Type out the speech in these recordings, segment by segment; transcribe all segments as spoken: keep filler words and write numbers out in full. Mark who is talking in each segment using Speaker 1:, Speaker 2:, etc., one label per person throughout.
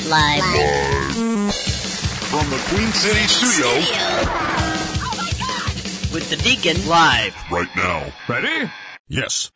Speaker 1: Live.
Speaker 2: Live. From the Queen City studio.
Speaker 1: Oh my God. With the Deacon live.
Speaker 2: Right now.
Speaker 3: Ready?
Speaker 2: Yes.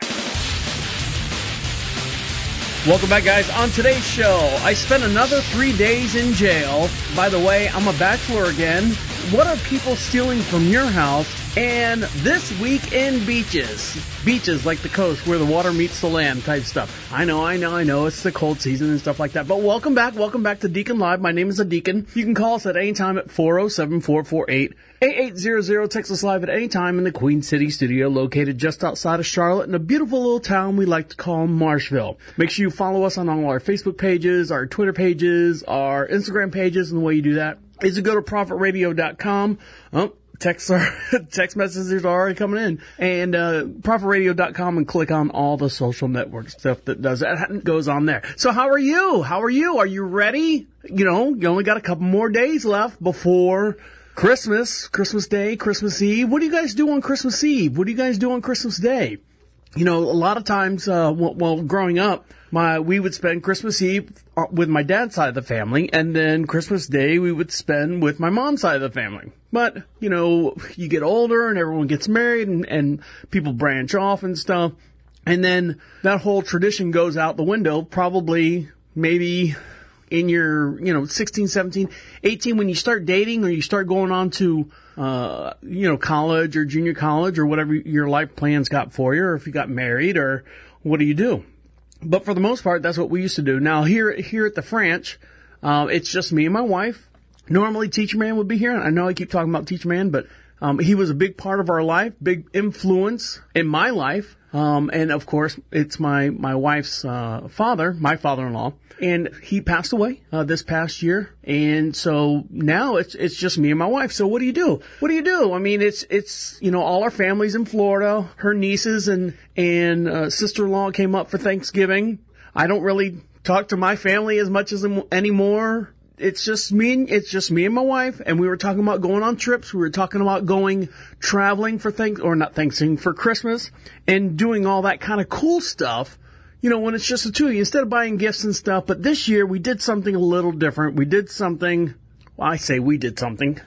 Speaker 4: Welcome back, guys. On today's show, I spent another three days in jail. By the way, I'm a bachelor again. What are people stealing from your house? And this week in beaches. Beaches like the coast where the water meets the land type stuff. I know, I know, I know. It's the cold season and stuff like that. But welcome back. Welcome back to Deacon Live. My name is a Deacon. You can call us at any time at four oh seven, four four eight, eight eight zero zero. Text us live at any time in the Queen City studio located just outside of Charlotte in a beautiful little town we like to call Marshville. Make sure you follow us on all our Facebook pages, our Twitter pages, our Instagram pages, and the way you do that is to go to prophet radio dot com. Oh, text are, text messages are already coming in. And uh, prophet radio dot com and click on all the social network stuff that does that goes on there. So how are you? How are you? Are you ready? You know, you only got a couple more days left before Christmas, Christmas Day, Christmas Eve. What do you guys do on Christmas Eve? What do you guys do on Christmas Day? You know, a lot of times, uh, well, growing up, my, we would spend Christmas Eve with my dad's side of the family, and then Christmas Day we would spend with my mom's side of the family. But, you know, you get older and everyone gets married and, and people branch off and stuff. And then that whole tradition goes out the window, probably maybe in your, you know, sixteen, seventeen, eighteen, when you start dating or you start going on to, uh, you know, college or junior college or whatever your life plans got for you, or if you got married, or what do you do? But for the most part, that's what we used to do. Now, here here at the French, uh, it's just me and my wife. Normally, Teacher Man would be here. I know I keep talking about Teacher Man, but um, he was a big part of our life, big influence in my life. Um, and, of course, it's my, my wife's uh, father, my father-in-law. And he passed away uh, this past year. And so now it's it's just me and my wife. So what do you do? What do you do? I mean, it's, it's you know, all our family's in Florida. Her nieces and, and uh, sister-in-law came up for Thanksgiving. I don't really talk to my family as much as anymore. It's just me and, it's just me and my wife, and we were talking about going on trips. We were talking about going traveling for thanks, or not Thanksgiving, for Christmas, and doing all that kind of cool stuff, you know, when it's just the two of you, instead of buying gifts and stuff. But this year we did something a little different. We did something, well, I say we did something.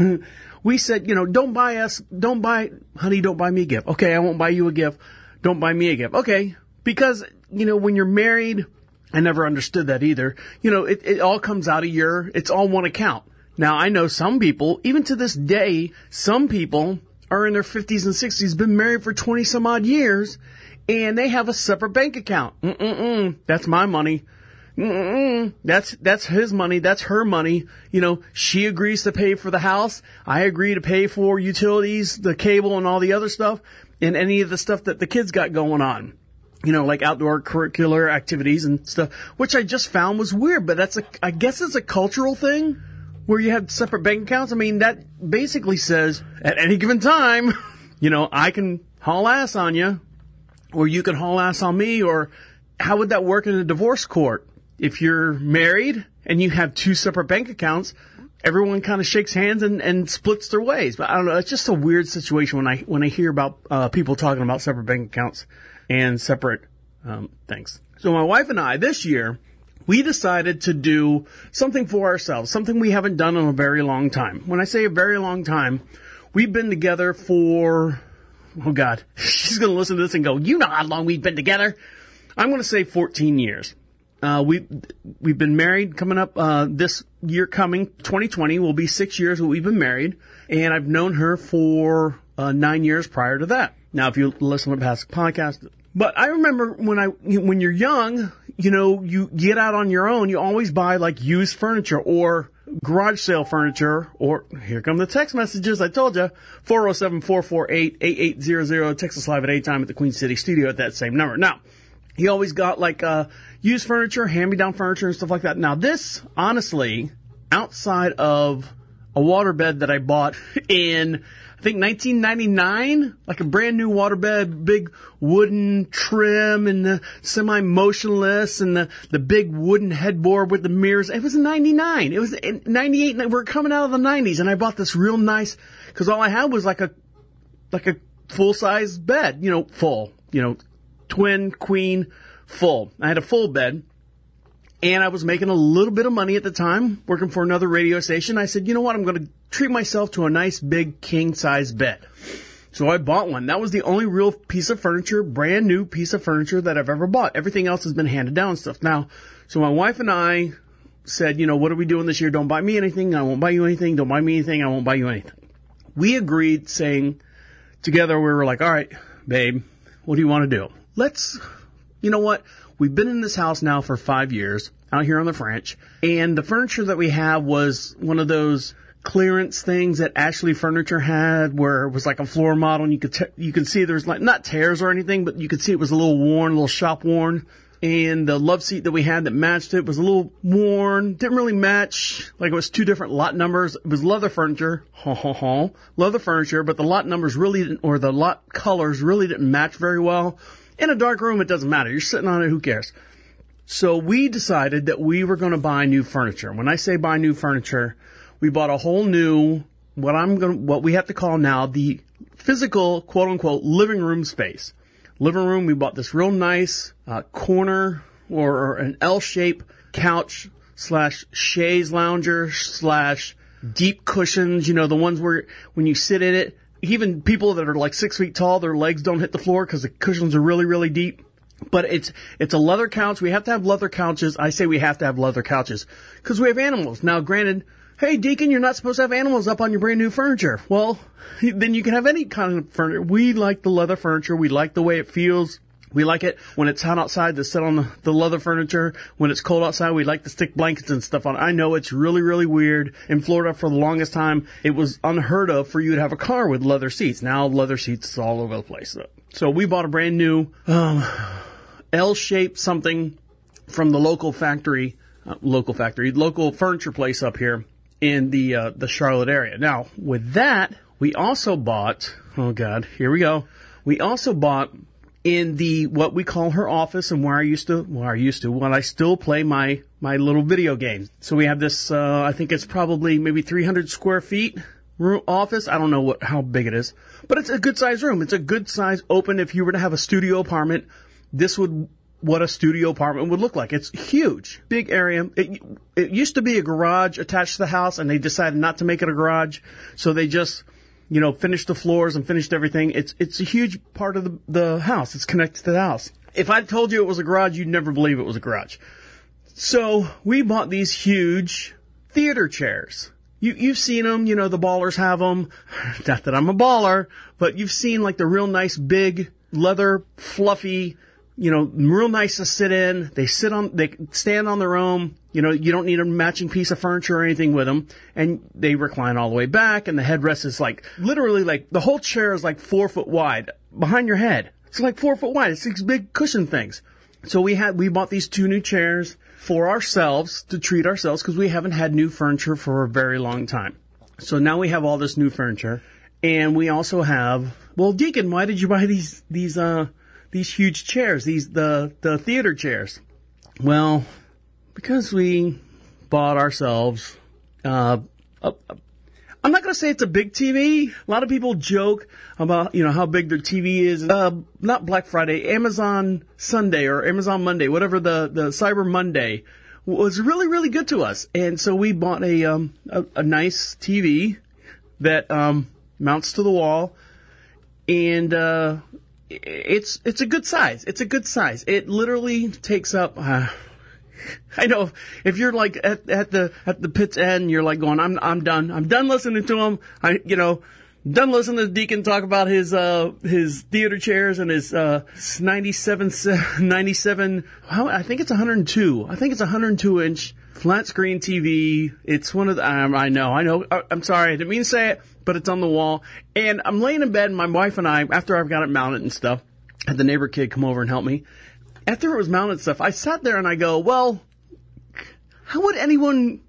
Speaker 4: We said, you know, don't buy us, don't buy, honey, don't buy me a gift. Okay, I won't buy you a gift. Don't buy me a gift. Okay, because, you know, when you're married, I never understood that either. You know, it, it all comes out of your, it's all one account. Now, I know some people, even to this day, some people are in their fifties and sixties, been married for twenty some odd years, and they have a separate bank account. Mm-mm-mm, that's my money. Mm-mm, that's, that's his money. That's her money. You know, she agrees to pay for the house. I agree to pay for utilities, the cable, and all the other stuff, and any of the stuff that the kids got going on. You know, like outdoor curricular activities and stuff, which I just found was weird. But that's a, I guess it's a cultural thing where you have separate bank accounts. I mean, that basically says at any given time, you know, I can haul ass on you, or you can haul ass on me. Or how would that work in a divorce court? If you're married and you have two separate bank accounts, everyone kind of shakes hands and, and splits their ways. But I don't know. It's just a weird situation when I when I hear about uh, people talking about separate bank accounts and separate um, things. So my wife and I, this year, we decided to do something for ourselves, something we haven't done in a very long time. When I say a very long time, we've been together for, oh God, she's going to listen to this and go, you know how long we've been together. I'm going to say fourteen years. Uh, we, we've been married coming up, uh, this year coming, twenty twenty, will be six years that we've been married. And I've known her for uh, nine years prior to that. Now, if you listen to past podcasts, but I remember when I, when you're young, you know, you get out on your own, you always buy like used furniture or garage sale furniture, or here come the text messages. I told you, four oh seven, four four eight, eight eight zero zero. Text us live at any time at the Queen City studio at that same number. Now, he always got like, uh, used furniture, hand-me-down furniture and stuff like that. Now this, honestly, outside of a waterbed that I bought in, I think nineteen ninety-nine, like a brand new waterbed, big wooden trim and the semi-motionless and the, the big wooden headboard with the mirrors. It was ninety-nine. It was in ninety-eight. We're coming out of the nineties, and I bought this real nice, because all I had was like a, like a full-size bed, you know, full, you know, twin, queen, full. I had a full bed. And I was making a little bit of money at the time, working for another radio station. I said, you know what, I'm going to treat myself to a nice big king-size bed. So I bought one. That was the only real piece of furniture, brand new piece of furniture that I've ever bought. Everything else has been handed down and stuff. Now, so my wife and I said, you know, what are we doing this year? Don't buy me anything. I won't buy you anything. Don't buy me anything. I won't buy you anything. We agreed saying together, we were like, all right, babe, what do you want to do? Let's, you know what? We've been in this house now for five years out here on the French, and the furniture that we have was one of those clearance things that Ashley Furniture had, where it was like a floor model, and you could t- you could see there's like not tears or anything, but you could see it was a little worn, a little shop worn. And the love seat that we had that matched it was a little worn, didn't really match, like it was two different lot numbers. It was leather furniture, ha ha ha, leather furniture, but the lot numbers really didn't, or the lot colors really didn't match very well. In a dark room, it doesn't matter. You're sitting on it, who cares? So we decided that we were going to buy new furniture. When I say buy new furniture, we bought a whole new, what I'm going to, what we have to call now the physical, quote unquote, living room space. Living room, we bought this real nice uh, corner or, or an L-shaped couch slash chaise lounger slash deep cushions, you know, the ones where when you sit in it, even people that are like six feet tall, their legs don't hit the floor because the cushions are really, really deep. But it's it's a leather couch. We have to have leather couches. I say we have to have leather couches because we have animals. Now, granted, hey, Deacon, you're not supposed to have animals up on your brand new furniture. Well, then you can have any kind of furniture. We like the leather furniture. We like the way it feels. We like it when it's hot outside to sit on the, the leather furniture. When it's cold outside, we like to stick blankets and stuff on. I know it's really, really weird. In Florida, for the longest time, it was unheard of for you to have a car with leather seats. Now, leather seats is all over the place. So we bought a brand new um, L-shaped something from the local factory, uh, local factory, local furniture place up here in the uh, the Charlotte area. Now, with that, we also bought, oh God, here we go. We also bought in the, what we call her office and where I used to, where I used to, when I still play my, my little video games. So we have this, uh, I think it's probably maybe three hundred square feet room, office. I don't know what, how big it is, but it's a good size room. It's a good size open. If you were to have a studio apartment, this would, what a studio apartment would look like. It's huge, big area. It, it used to be a garage attached to the house, and they decided not to make it a garage. So they just, you know, finished the floors and finished everything. It's, it's a huge part of the, the house. It's connected to the house. If I told you it was a garage, you'd never believe it was a garage. So we bought these huge theater chairs. You, you've seen them, you know, the ballers have them. Not that I'm a baller, but you've seen like the real nice big leather fluffy, you know, real nice to sit in. They sit on, they stand on their own. You know, you don't need a matching piece of furniture or anything with them. And they recline all the way back, and the headrest is like, literally like, the whole chair is like four foot wide behind your head. It's like four foot wide. It's these big cushion things. So we had, we bought these two new chairs for ourselves to treat ourselves because we haven't had new furniture for a very long time. So now we have all this new furniture. And we also have, well, Deacon, why did you buy these, these, uh, these huge chairs, these, the, the theater chairs? Well, because we bought ourselves, uh, a, a, I'm not going to say it's a big T V. A lot of people joke about, you know, how big their T V is. Uh, not Black Friday, Amazon Sunday or Amazon Monday, whatever the, the Cyber Monday was really, really good to us. And so we bought a, um, a, a nice T V that, um, mounts to the wall, and, uh, It's it's a good size. It's a good size. It literally takes up. Uh, I know if you're like at at the at the pit's end, you're like going, I'm I'm done. I'm done listening to him. I you know done listening to Deacon talk about his uh his theater chairs and his uh ninety-seven ninety-seven. How I think it's one hundred two. I think it's one hundred two inch flat screen T V. It's one of the. Um, I know. I know. I'm sorry. I didn't mean to say it. But it's on the wall, and I'm laying in bed, and my wife and I, after I've got it mounted and stuff, had the neighbor kid come over and help me. After it was mounted and stuff, I sat there and I go, well, how would anyone,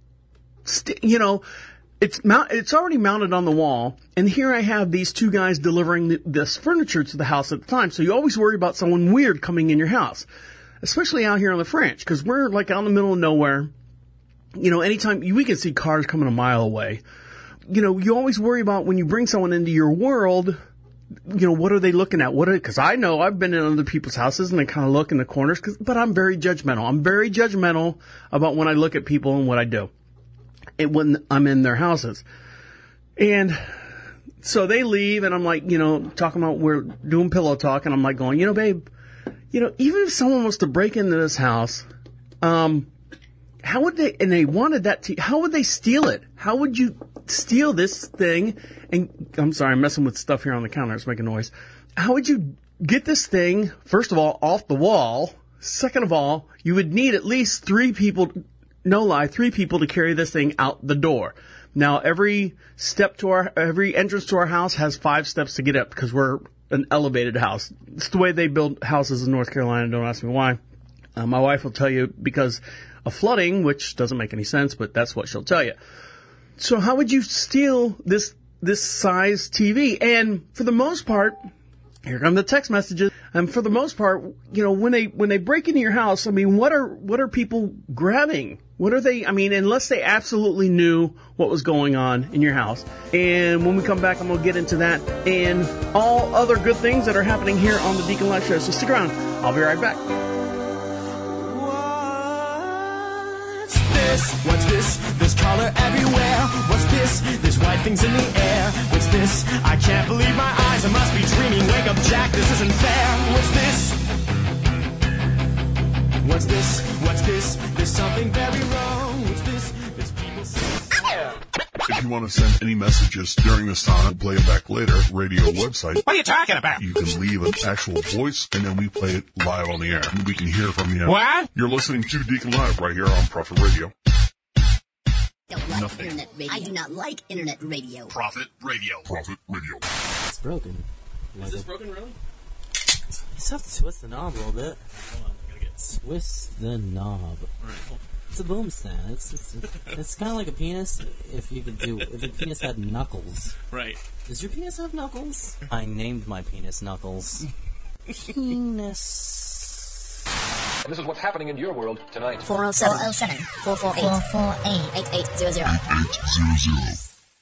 Speaker 4: st- you know, it's mount- it's already mounted on the wall, and here I have these two guys delivering th- this furniture to the house at the time, so you always worry about someone weird coming in your house, especially out here on the French, because we're like out in the middle of nowhere. You know, anytime, we can see cars coming a mile away. You know, you always worry about when you bring someone into your world, you know, what are they looking at? What? Because I know I've been in other people's houses and I kind of look in the corners. Cause, but I'm very judgmental. I'm very judgmental about when I look at people and what I do, and when I'm in their houses. And so they leave, and I'm like, you know, talking about we're doing pillow talk, and I'm like going, you know, babe, you know, even if someone was to break into this house, um, how would they? And they wanted that. To, how would they steal it? How would you steal this thing? And I'm sorry, I'm messing with stuff here on the counter. It's making noise. How would you get this thing, first of all, off the wall? Second of all, you would need at least three people, no lie, three people to carry this thing out the door. Now, every step to our, every entrance to our house has five steps to get up because we're an elevated house. It's the way they build houses in North Carolina. Don't ask me why. Uh, my wife will tell you because of flooding, which doesn't make any sense, but that's what she'll tell you. So how would you steal this this size T V? And for the most part, here come the text messages. And for the most part, you know, when they when they break into your house, I mean, what are what are people grabbing? What are they? I mean, unless they absolutely knew what was going on in your house. And when we come back, I'm going to get into that and all other good things that are happening here on the Deacon Live Show. So stick around. I'll be right back.
Speaker 3: What's this? There's color everywhere. What's this? There's white things in the air. What's this? I can't believe my eyes. I must be dreaming. Wake up, Jack. This isn't fair. What's this? What's this? What's this? There's something very wrong. What's this? There's people saying...
Speaker 2: If you want to send any messages during this time, play it back later, radio website.
Speaker 3: What are you talking about?
Speaker 2: You can leave an actual voice, and then we play it live on the air. We can hear from you.
Speaker 3: What?
Speaker 2: You're listening to Deacon Live right here on Prophet Radio.
Speaker 1: Don't like
Speaker 2: Nothing.
Speaker 1: internet radio. I do not like internet radio.
Speaker 2: Prophet Radio. Prophet Radio.
Speaker 5: It's broken.
Speaker 4: Is this broken, really?
Speaker 5: You just have to twist the knob a little bit.
Speaker 4: Hold on, I gotta get...
Speaker 5: Twist the knob.
Speaker 4: All right, hold on.
Speaker 5: It's a boom stand. It's it's, it's kind of like a penis if you could do if a penis had knuckles.
Speaker 4: Right.
Speaker 5: Does your penis have knuckles? I named my penis Knuckles. Penis.
Speaker 6: This is what's happening in your world tonight.
Speaker 1: four oh seven, four four eight, four four eight, eight eight zero zero.
Speaker 2: eight eight zero zero.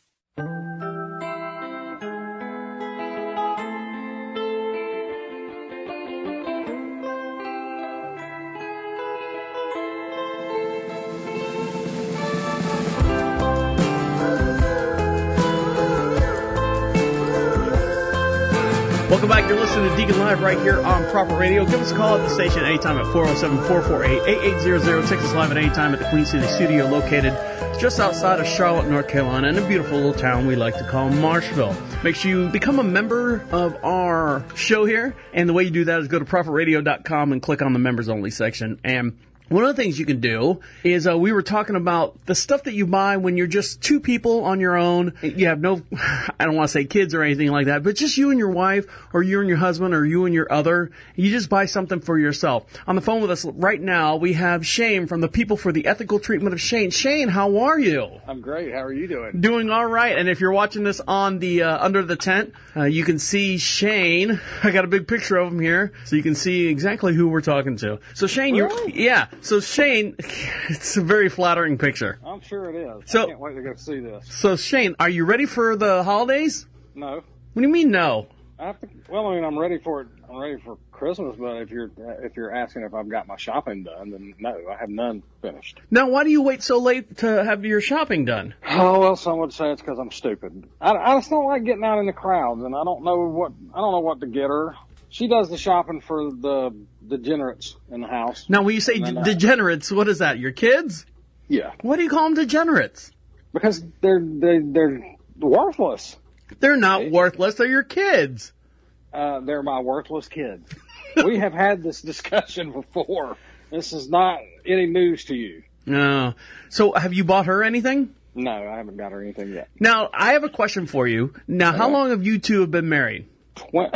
Speaker 4: Welcome back. You're listening to Deacon Live right here on Proper Radio. Give us a call at the station anytime at four oh seven, four four eight, eight eight zero zero. Take us live at any time at the Queen City Studio located just outside of Charlotte, North Carolina, in a beautiful little town we like to call Marshville. Make sure you become a member of our show here. And the way you do that is go to prophet radio dot com and click on the members only section. And one of the things you can do is uh, we were talking about the stuff that you buy when you're just two people on your own. You have no, I don't want to say kids or anything like that, but just you and your wife or you and your husband or you and your other. You just buy something for yourself. On the phone with us right now, we have Shane from the People for the Ethical Treatment of Shane. Shane, how are you?
Speaker 7: I'm great. How are you doing?
Speaker 4: Doing all right. And if you're watching this on the uh, under the tent, uh, you can see Shane. I got a big picture of him here, so you can see exactly who we're talking to. So Shane, you're
Speaker 7: Really?
Speaker 4: yeah. So Shane, it's a very flattering picture.
Speaker 7: I'm sure it is.
Speaker 4: So-
Speaker 7: I can't wait to go see this.
Speaker 4: So Shane, are you ready for the holidays?
Speaker 7: No,
Speaker 4: What do you mean no?
Speaker 7: I have to. Well, I mean, I'm ready for it. I'm ready for Christmas. But if you're if you're asking if I've got my shopping done, then no, I have none finished.
Speaker 4: Now, why do you wait so late to have your shopping done?
Speaker 7: Oh well, some would say it's because I'm stupid. I, I just don't like getting out in the crowds, and I don't know what I don't know what to get her. She does the shopping for the degenerates in the house.
Speaker 4: Now, when you say
Speaker 7: And then, uh,
Speaker 4: degenerates, what is that? Your kids?
Speaker 7: Yeah,
Speaker 4: Why do you call them degenerates?
Speaker 7: because they're they, they're worthless.
Speaker 4: They're not worthless. They're your kids.
Speaker 7: Uh, they're my worthless kids. We have had this discussion before. This is not any news to you.
Speaker 4: No. So, have you bought her anything?
Speaker 7: No, I haven't got her anything yet.
Speaker 4: Now, I have a question for you. Now, how
Speaker 7: Okay.
Speaker 4: long have you two have been married?
Speaker 7: Twen-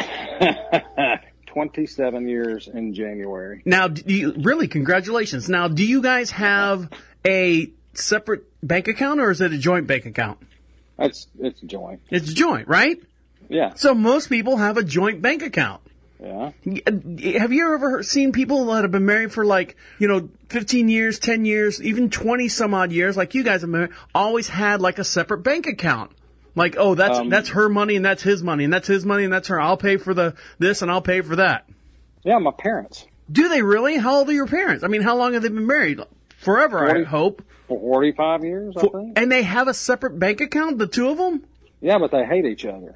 Speaker 7: twenty-seven years in January.
Speaker 4: Now, do you, really, congratulations. Now, do you guys have a separate bank account or is it a joint bank account?
Speaker 7: That's it's joint.
Speaker 4: It's joint, right?
Speaker 7: Yeah,
Speaker 4: So most people have a joint bank account.
Speaker 7: yeah.
Speaker 4: Have you ever seen people that have been married for like, you know, fifteen years, ten years, even twenty some odd years, like you guys have been married, always had like a separate bank account? Like, oh, that's
Speaker 7: Um,
Speaker 4: that's her money and that's his money and that's his money and that's her. I'll pay for the this and I'll pay for that.
Speaker 7: Yeah, my parents.
Speaker 4: Do they really? How old are your parents? I mean, how long have they been married? Forever,
Speaker 7: forty
Speaker 4: I hope.
Speaker 7: forty-five years, I
Speaker 4: For-
Speaker 7: think.
Speaker 4: and they have a separate bank account, the two of them?
Speaker 7: Yeah, but they hate each other.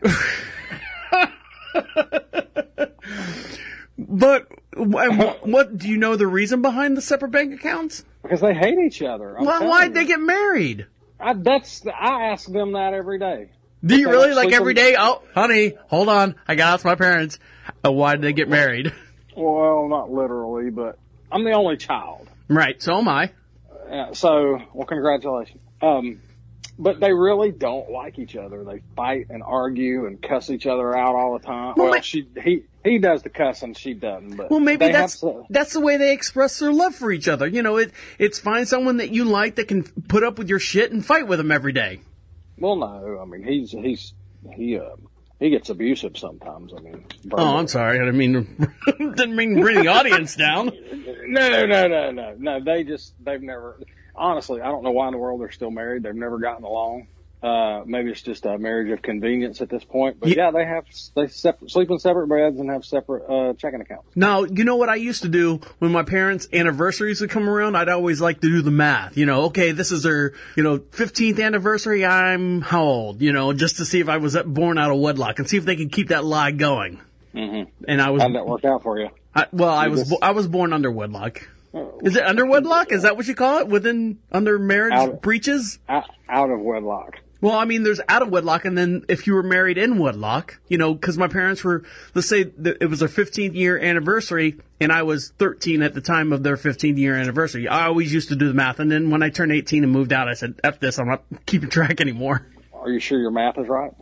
Speaker 4: But what, what do you know the reason behind the separate bank accounts?
Speaker 7: Because they hate each other. I'm
Speaker 4: Why,
Speaker 7: telling
Speaker 4: why'd
Speaker 7: you.
Speaker 4: they get married?
Speaker 7: I, that's I ask them that every day.
Speaker 4: Do you
Speaker 7: They
Speaker 4: really?
Speaker 7: don't
Speaker 4: Like
Speaker 7: sleep
Speaker 4: every
Speaker 7: in-
Speaker 4: day? Oh, honey, hold on. I gotta ask my parents. Uh, why did they get married?
Speaker 7: Well, not literally, but I'm the only child.
Speaker 4: Right, so am I.
Speaker 7: Yeah, so, well, congratulations. Um, but they really don't like each other. They fight and argue and cuss each other out all the time.
Speaker 4: Well,
Speaker 7: Well,
Speaker 4: ma-
Speaker 7: she he he does the cussing, she doesn't. But
Speaker 4: Well, maybe
Speaker 7: they
Speaker 4: that's
Speaker 7: have to,
Speaker 4: that's the way they express their love for each other. You know, it it's find someone that you like that can put up with your shit and fight with them every day.
Speaker 7: well, no, I mean he's he's he uh he gets abusive sometimes. I mean,
Speaker 4: Oh, I'm sorry. I didn't mean didn't mean to bring the audience down.
Speaker 7: No, no, no, no, no. They just they've never. Honestly, I don't know why in the world they're still married. They've never gotten along. Uh, maybe it's just a marriage of convenience at this point. But
Speaker 4: Yeah.
Speaker 7: yeah, they have they separate, sleep in separate beds and have separate uh, checking accounts.
Speaker 4: Now, you know what I used to do when my parents' anniversaries would come around? I'd always like to do the math. You know, okay, this is their, you know, fifteenth anniversary. I'm how old? You know, just to see if I was born out of wedlock and see if they could keep that lie going.
Speaker 7: Mm-hmm.
Speaker 4: And I was,
Speaker 7: How'd that work out for you?
Speaker 4: I, well, I
Speaker 7: You
Speaker 4: was,
Speaker 7: just-
Speaker 4: bo- I was born under wedlock. Is it under wedlock? Is that what you call it? Within, under marriage
Speaker 7: Out-
Speaker 4: breaches?
Speaker 7: Out, out of wedlock.
Speaker 4: Well, I mean, there's out of wedlock, and then if you were married in wedlock, you know, because my parents were, let's say that it was their fifteenth year anniversary, and I was thirteen at the time of their fifteenth year anniversary. I always used to do the math, and then when I turned eighteen and moved out, I said, F this, I'm not keeping track anymore.
Speaker 7: Are you sure your math is right?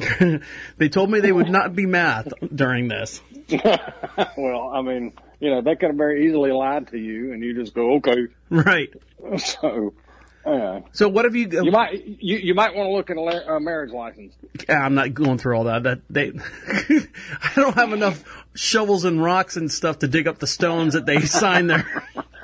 Speaker 4: They told me they would not be math during this.
Speaker 7: Well, I mean, you know, they could have very easily lied to you, and you just go, okay.
Speaker 4: Right.
Speaker 7: So, uh,
Speaker 4: So what have you,
Speaker 7: you might you you might want to look at a la- uh, marriage license.
Speaker 4: I'm not going through all that. That they, I don't have enough shovels and rocks and stuff to dig up the stones that they sign their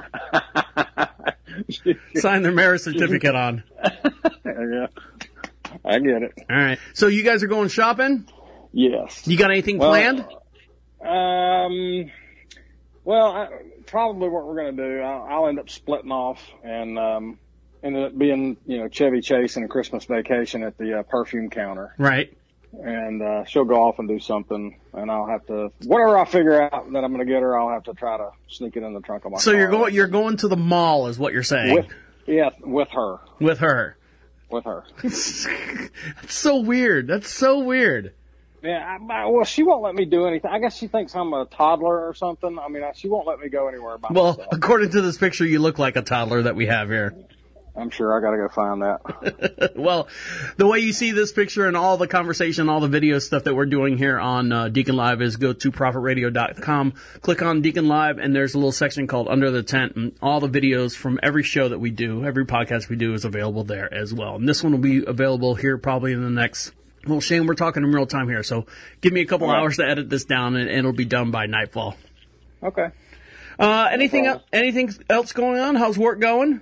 Speaker 4: sign their marriage certificate on.
Speaker 7: Yeah, I get it.
Speaker 4: All right. So you guys are going shopping?
Speaker 7: Yes.
Speaker 4: You got anything
Speaker 7: Well,
Speaker 4: planned?
Speaker 7: Um. Well, I, probably what we're going to do, I'll, I'll end up splitting off and um, ended up being, you know, Chevy Chase and a Christmas vacation at the uh, perfume counter.
Speaker 4: Right.
Speaker 7: And uh, she'll go off and do something, and I'll have to, whatever I figure out that I'm going to get her, I'll have to try to sneak it in the trunk of my
Speaker 4: So
Speaker 7: car.
Speaker 4: you're going you're going to the mall is what you're saying.
Speaker 7: With, yeah, with her.
Speaker 4: With her.
Speaker 7: With her.
Speaker 4: That's so weird. That's so weird.
Speaker 7: Yeah, I, I, well, she won't let me do anything. I guess she thinks I'm a toddler or something. I mean, I, she won't let me go anywhere by
Speaker 4: Well,
Speaker 7: myself.
Speaker 4: according to this picture, you look like a toddler that we have here.
Speaker 7: I'm sure I got to go find that.
Speaker 4: Well, the way you see this picture and all the conversation, all the video stuff that we're doing here on uh, Deacon Live is go to prophet radio dot com, click on Deacon Live, and there's a little section called Under the Tent, and all the videos from every show that we do, every podcast we do is available there as well. And this one will be available here probably in the next, well, Shane, we're talking in real time here, so give me a couple
Speaker 7: All right.
Speaker 4: hours to edit this down, and, and it'll be done by nightfall.
Speaker 7: Okay.
Speaker 4: Uh, anything,
Speaker 7: No
Speaker 4: el- anything else going on? How's work going?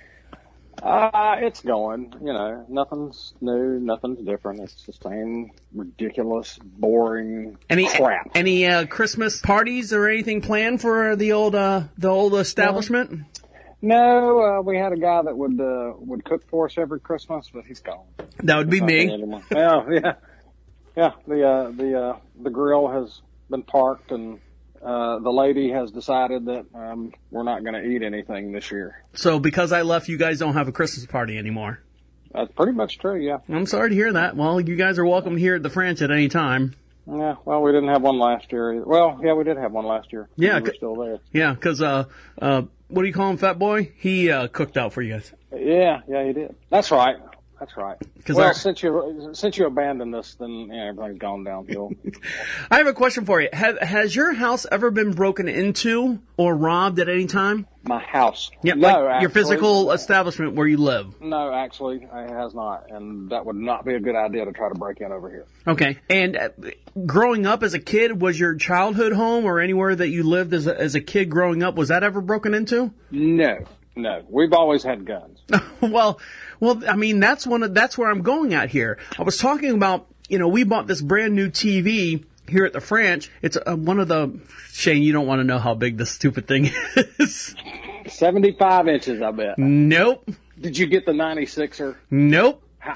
Speaker 7: Uh, it's going, you know, nothing's new, nothing's different. It's the same ridiculous, boring
Speaker 4: Any
Speaker 7: crap.
Speaker 4: any uh, Christmas parties or anything planned for the old uh, the old establishment?
Speaker 7: No, uh, we had a guy that would, uh, would cook for us every Christmas, but he's gone.
Speaker 4: That would be
Speaker 7: Nothing
Speaker 4: me.
Speaker 7: anymore. Yeah, yeah. Yeah, the, uh, the, uh, the grill has been parked and, uh, the lady has decided that, um, we're not going to eat anything this year.
Speaker 4: So because I left, you guys don't have a Christmas party anymore.
Speaker 7: That's pretty much true, yeah.
Speaker 4: I'm sorry to hear that. Well, you guys are welcome here at the French at any time.
Speaker 7: Yeah, well, we didn't have one last year either. Well, yeah, we did have one last year.
Speaker 4: Yeah,
Speaker 7: We were
Speaker 4: c-
Speaker 7: still there.
Speaker 4: Yeah, because uh, uh, what do you call him, Fat Boy? He uh, cooked out for you guys.
Speaker 7: Yeah, yeah, he did. That's right. That's right.
Speaker 4: 'Cause
Speaker 7: Well,
Speaker 4: our-
Speaker 7: since you since you abandoned us, then yeah, everything's gone downhill.
Speaker 4: I have a question for you. Have, has your house ever been broken into or robbed at any time?
Speaker 7: My house.
Speaker 4: Yeah,
Speaker 7: no,
Speaker 4: like your
Speaker 7: actually,
Speaker 4: physical establishment where you live.
Speaker 7: No, actually, it has not, and that would not be a good idea to try to break in over here.
Speaker 4: Okay. And uh, growing up as a kid, was your childhood home or anywhere that you lived as a, as a kid growing up, was that ever broken into?
Speaker 7: No, No, we've always had guns.
Speaker 4: well, well, I mean, that's one of, that's where I'm going at here. I was talking about, you know, we bought this brand new T V here at the French. It's uh, one of the, Shane, you don't want to know how big this stupid thing is.
Speaker 7: seventy-five inches, I bet.
Speaker 4: Nope.
Speaker 7: Did you get the ninety-sixer?
Speaker 4: Nope.
Speaker 7: How?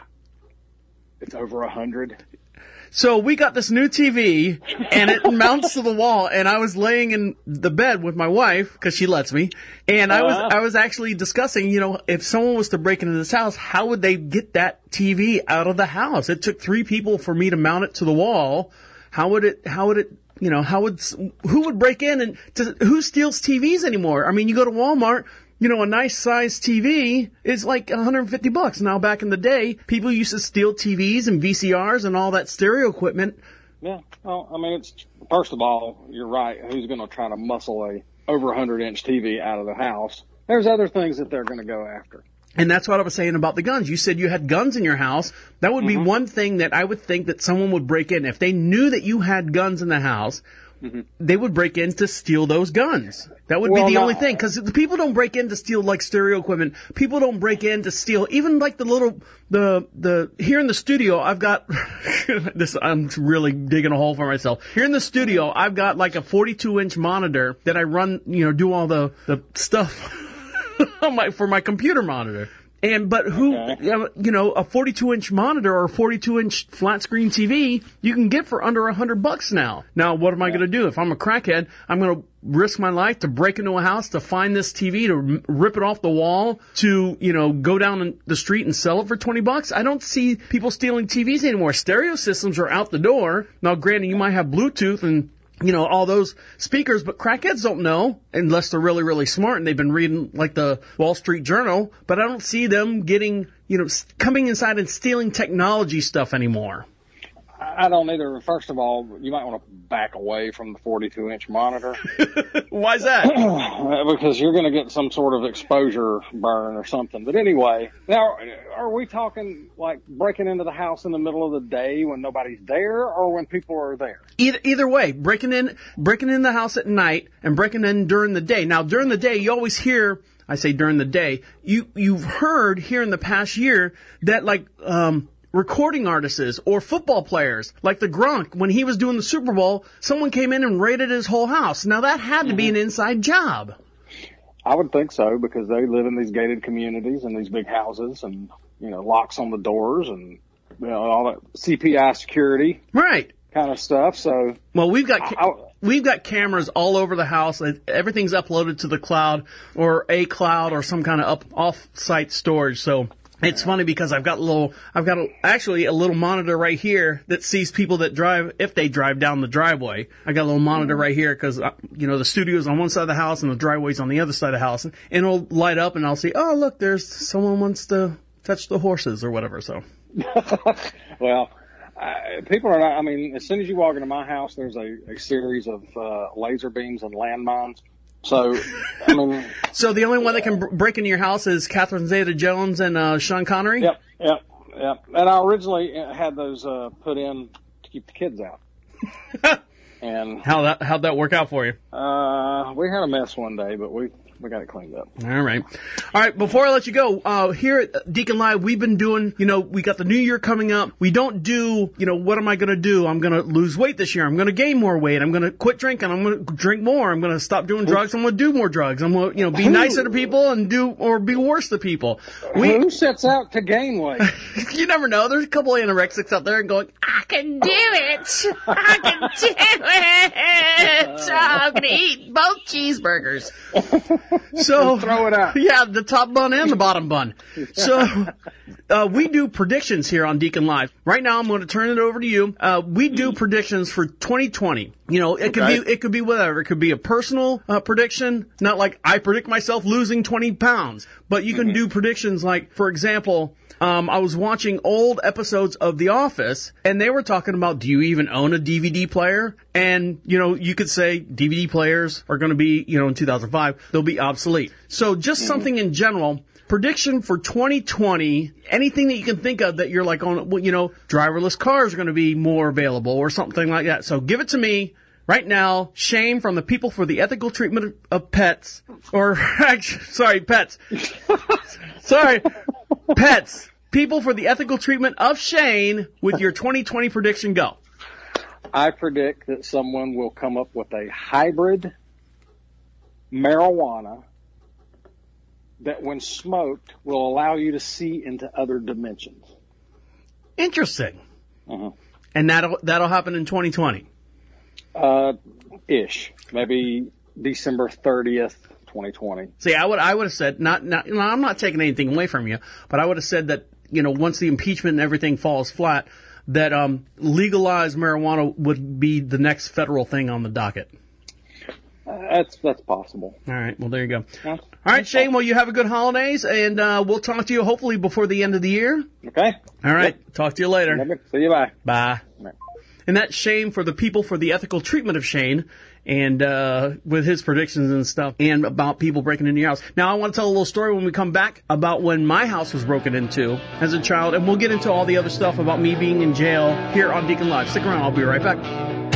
Speaker 7: It's over a hundred.
Speaker 4: So we got this new T V, and it mounts to the wall, and I was laying in the bed with my wife, because she lets me, and I was
Speaker 7: Uh-huh.
Speaker 4: I was actually discussing, you know, if someone was to break into this house, how would they get that T V out of the house? It took three people for me to mount it to the wall. How would it, how would it, you know, how would, who would break in and, to, who steals T Vs anymore? I mean, you go to Walmart, you know, a nice size T V is like one hundred fifty bucks. Now, back in the day, people used to steal T Vs and V C Rs and all that stereo equipment.
Speaker 7: Yeah. Well, I mean, it's, first of all, you're right. Who's going to try to muscle a over one hundred inch T V out of the house? There's other things that they're going to go after.
Speaker 4: And that's what I was saying about the guns. You said you had guns in your house. That would be
Speaker 7: Mm-hmm.
Speaker 4: one thing that I would think that someone would break in. If they knew that you had guns in the house, mm-hmm. they would break in to steal those guns. That would
Speaker 7: Well,
Speaker 4: be the
Speaker 7: no.
Speaker 4: only thing. Because the people don't break in to steal like stereo equipment. People don't break in to steal even like the little, the, the, here in the studio, I've got, this, I'm really digging a hole for myself. Here in the studio, I've got like a forty-two inch monitor that I run, you know, do all the, the stuff. on my, for my computer monitor. And, but who,
Speaker 7: Okay.
Speaker 4: you know, a forty-two inch monitor or a forty-two inch flat screen T V, you can get for under a hundred bucks now. Now, what am I going to do? If I'm a crackhead, I'm going to risk my life to break into a house to find this T V, to r- rip it off the wall, to, you know, go down in the street and sell it for twenty bucks. I don't see people stealing T Vs anymore. Stereo systems are out the door. Now, granted, you might have Bluetooth and, you know, all those speakers, but crackheads don't know unless they're really, really smart and they've been reading like the Wall Street Journal, but I don't see them getting, you know, coming inside and stealing technology stuff anymore.
Speaker 7: I don't either. First of all, you might want to back away from the forty-two inch monitor.
Speaker 4: Why's that?
Speaker 7: Because you're going to get some sort of exposure burn or something. But anyway, now, are we talking like breaking into the house in the middle of the day when nobody's there, or when people are there?
Speaker 4: Either, either way, breaking in, breaking in the house at night and breaking in during the day. Now, during the day, you always hear, I say during the day, you, you've heard here in the past year that like, um, recording artists or football players, like the Gronk, when he was doing the Super Bowl, someone came in and raided his whole house. Now, that had to be an inside job.
Speaker 7: I would think so, because they live in these gated communities and these big houses, and, you know, locks on the doors and, you know, all that C P I security
Speaker 4: Right.
Speaker 7: kind of stuff. So,
Speaker 4: Well, we've got ca-
Speaker 7: I-
Speaker 4: we've got cameras all over the house. Everything's uploaded to the cloud or a cloud or some kind of up off-site storage. So it's funny because I've got a little, I've got a, actually a little monitor right here that sees people that drive, if they drive down the driveway. I got a little monitor right here because, you know, the studio's on one side of the house and the driveway's on the other side of the house. And it'll light up and I'll see, oh, look, there's someone wants to touch the horses or whatever. So,
Speaker 7: well, uh, people are not, I mean, as soon as you walk into my house, there's a, a series of uh, laser beams and landmines. So, I mean,
Speaker 4: so the only one that can br- break into your house is Catherine Zeta-Jones and uh, Sean Connery?
Speaker 7: yep, yep, yep. And I originally had those uh, put in to keep the kids out. And
Speaker 4: How that, how'd that work out for you?
Speaker 7: uh, we had a mess one day, but we we got it cleaned up.
Speaker 4: All right. All right. Before I let you go, uh, here at Deacon Live, we've been doing, you know, we got the new year coming up. We don't do, you know, what am I going to do? I'm going to lose weight this year. I'm going to gain more weight. I'm going to quit drinking. I'm going to drink more. I'm going to stop doing drugs. I'm going to do more drugs. I'm going to, you know, be nicer to people and do, or be worse to people. We,
Speaker 7: Who sets out to gain weight?
Speaker 4: you never know. There's a couple of anorexics out there and going, I can do it. I can do it. So I'm going to eat both cheeseburgers. So
Speaker 7: Throw it out.
Speaker 4: Yeah, the top bun and the bottom bun. So uh, we do predictions here on Deacon Live. Right now, I'm going to turn it over to you. Uh, we do predictions for twenty twenty. You know, it could
Speaker 7: Okay.
Speaker 4: be it could be whatever. It could be a personal uh, prediction, not like I predict myself losing twenty pounds, but you can do predictions like, for example, um, I was watching old episodes of The Office, and they were talking about, do you even own a D V D player? And, you know, you could say D V D players are going to be, you know, in two thousand five, they'll be obsolete. So just something in general. Prediction for twenty twenty, anything that you can think of that you're like on, well, you know, driverless cars are going to be more available or something like that. So give it to me. Right now, Shane from the People for the Ethical Treatment of Pets, or, actually, sorry, pets. Sorry, pets. People for the Ethical Treatment of Shane with your twenty twenty prediction. Go.
Speaker 7: I predict that someone will come up with a hybrid marijuana that when smoked will allow you to see into other dimensions.
Speaker 4: Interesting.
Speaker 7: Uh-huh.
Speaker 4: And that'll, that'll happen in twenty twenty.
Speaker 7: Uh, ish. Maybe December thirtieth, twenty twenty.
Speaker 4: See, I would, I would have said, not, not, no, I'm not taking anything away from you, but I would have said that, you know, once the impeachment and everything falls flat, that, um, legalized marijuana would be the next federal thing on the docket.
Speaker 7: Uh, that's, that's possible.
Speaker 4: All right. Well, there you go.
Speaker 7: Yeah,
Speaker 4: All right, Shane. Well, you have a good holidays, and, uh, we'll talk to you hopefully before the end of the year.
Speaker 7: Okay.
Speaker 4: All right.
Speaker 7: Yep.
Speaker 4: Talk to you later.
Speaker 7: See you. Bye.
Speaker 4: Bye.
Speaker 7: Right.
Speaker 4: And that's Shane for the People for the Ethical Treatment of Shane, and uh with his predictions and stuff, and about people breaking into your house. Now, I want to tell a little story when we come back about when my house was broken into as a child, and we'll get into all the other stuff about me being in jail here on Deacon Live. Stick around. I'll be right back.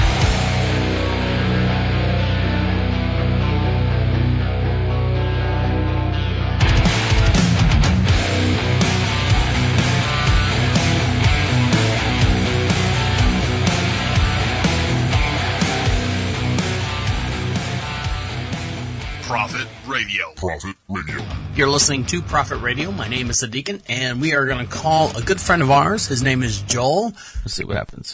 Speaker 2: Prophet Radio. Prophet Radio.
Speaker 8: You're listening to Prophet Radio. My name is the Deacon, and we are going to call a good friend of ours. His name is Joel. Let's see what happens.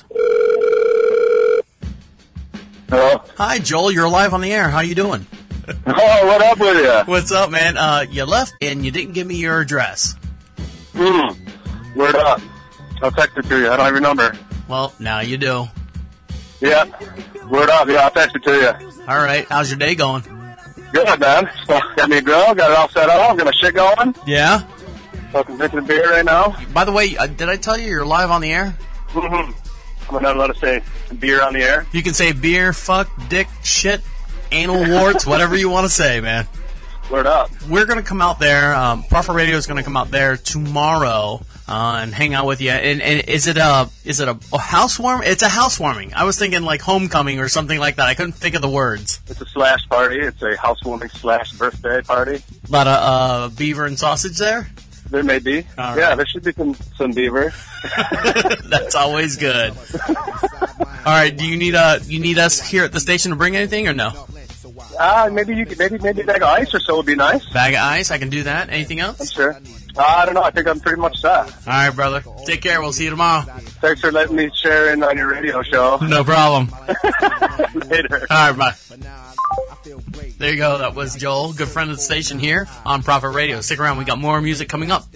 Speaker 9: Hello?
Speaker 8: Hi, Joel. You're live on the air. How you doing?
Speaker 9: Oh, what up with you?
Speaker 8: What's up, man? Uh, you left, and you didn't give me your address.
Speaker 9: Hmm. Word up. I'll text it to you. I don't have your number.
Speaker 8: Well, now you do.
Speaker 9: Yeah. Word up. Yeah, I'll text it to you.
Speaker 8: All right. How's your day going?
Speaker 9: Good, man. So, got me a grill. Got it all set up. I'm got my shit going.
Speaker 8: Yeah?
Speaker 9: Fucking drinking beer right now.
Speaker 8: By the way, uh, did I tell you you're live on the air?
Speaker 9: Mm-hmm. I'm not allowed to say beer on the air.
Speaker 8: You can say beer, fuck, dick, shit, anal warts, whatever you want to say, man.
Speaker 9: Word up.
Speaker 8: We're going to come out there. Um, Prophet Radio is going to come out there tomorrow uh, and hang out with you. And, and is it a is it a, a housewarming? It's a housewarming. I was thinking like homecoming or something like that. I couldn't think of the words.
Speaker 9: It's a slash party. It's a housewarming slash birthday party.
Speaker 8: A lot of uh, beaver and sausage there?
Speaker 9: There may be.
Speaker 8: All
Speaker 9: yeah,
Speaker 8: right.
Speaker 9: there should be some, some beaver.
Speaker 8: That's always good. All right. Do you need uh you need us here at the station to bring anything or no?
Speaker 9: Ah, uh, maybe you could, maybe maybe a bag of ice or so would be nice.
Speaker 8: Bag of ice. I can do that. Anything else?
Speaker 9: I'm sure. Uh, I don't know. I think I'm pretty much set.
Speaker 8: All right, brother. Take care. We'll see you tomorrow.
Speaker 9: Thanks for letting me share in on your radio show.
Speaker 8: No problem.
Speaker 9: Later.
Speaker 8: All right, bye. There you go. That was Joel, good friend of the station here on Prophet Radio. Stick around. We got more music coming up.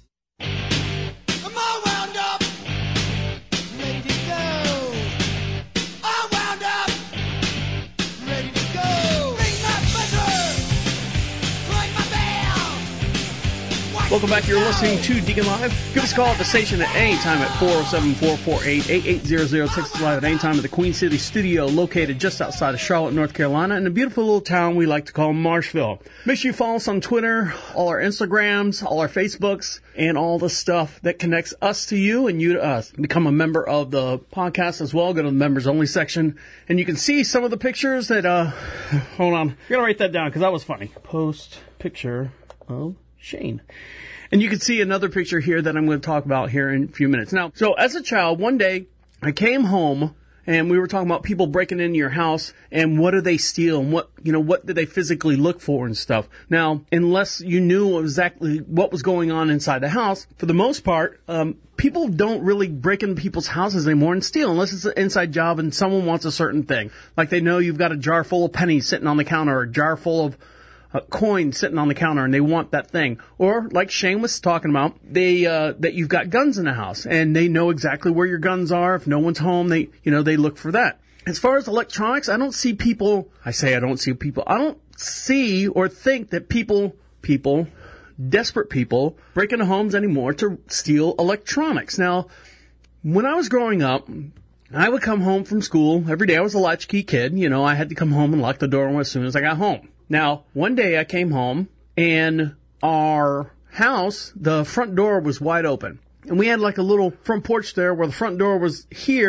Speaker 4: Welcome back. You're listening to Deacon Live. Give us a call at the station at any time at four oh seven, four four eight, eight eight zero zero. Text us live at any time at the Queen City studio located just outside of Charlotte, North Carolina, in a beautiful little town we like to call Marshville. Make sure you follow us on Twitter, all our Instagrams, all our Facebooks, and all the stuff that connects us to you and you to us. Become a member of the podcast as well. Go to the members only section, and you can see some of the pictures that, uh, hold on. I gotta write that down because that was funny. Post picture of Shane. And you can see another picture here that I'm going to talk about here in a few minutes. Now, so as a child, one day I came home and we were talking about people breaking into your house and what do they steal and what, you know, what do they physically look for and stuff. Now, unless you knew exactly what was going on inside the house, for the most part, um, people don't really break into people's houses anymore and steal unless it's an inside job and someone wants a certain thing. Like they know you've got a jar full of pennies sitting on the counter or a jar full of a coin sitting on the counter and they want that thing. Or, like Shane was talking about, they, uh, that you've got guns in the house and they know exactly where your guns are. If no one's home, they, you know, they look for that. As far as electronics, I don't see people, I say I don't see people, I don't see or think that people, people, desperate people break into homes anymore to steal electronics. Now, when I was growing up, I would come home from school every day. I was a latchkey kid. You know, I had to come home and lock the door as soon as I got home. Now, one day I came home and our house, the front door was wide open. And we had like a little front porch there where the front door was here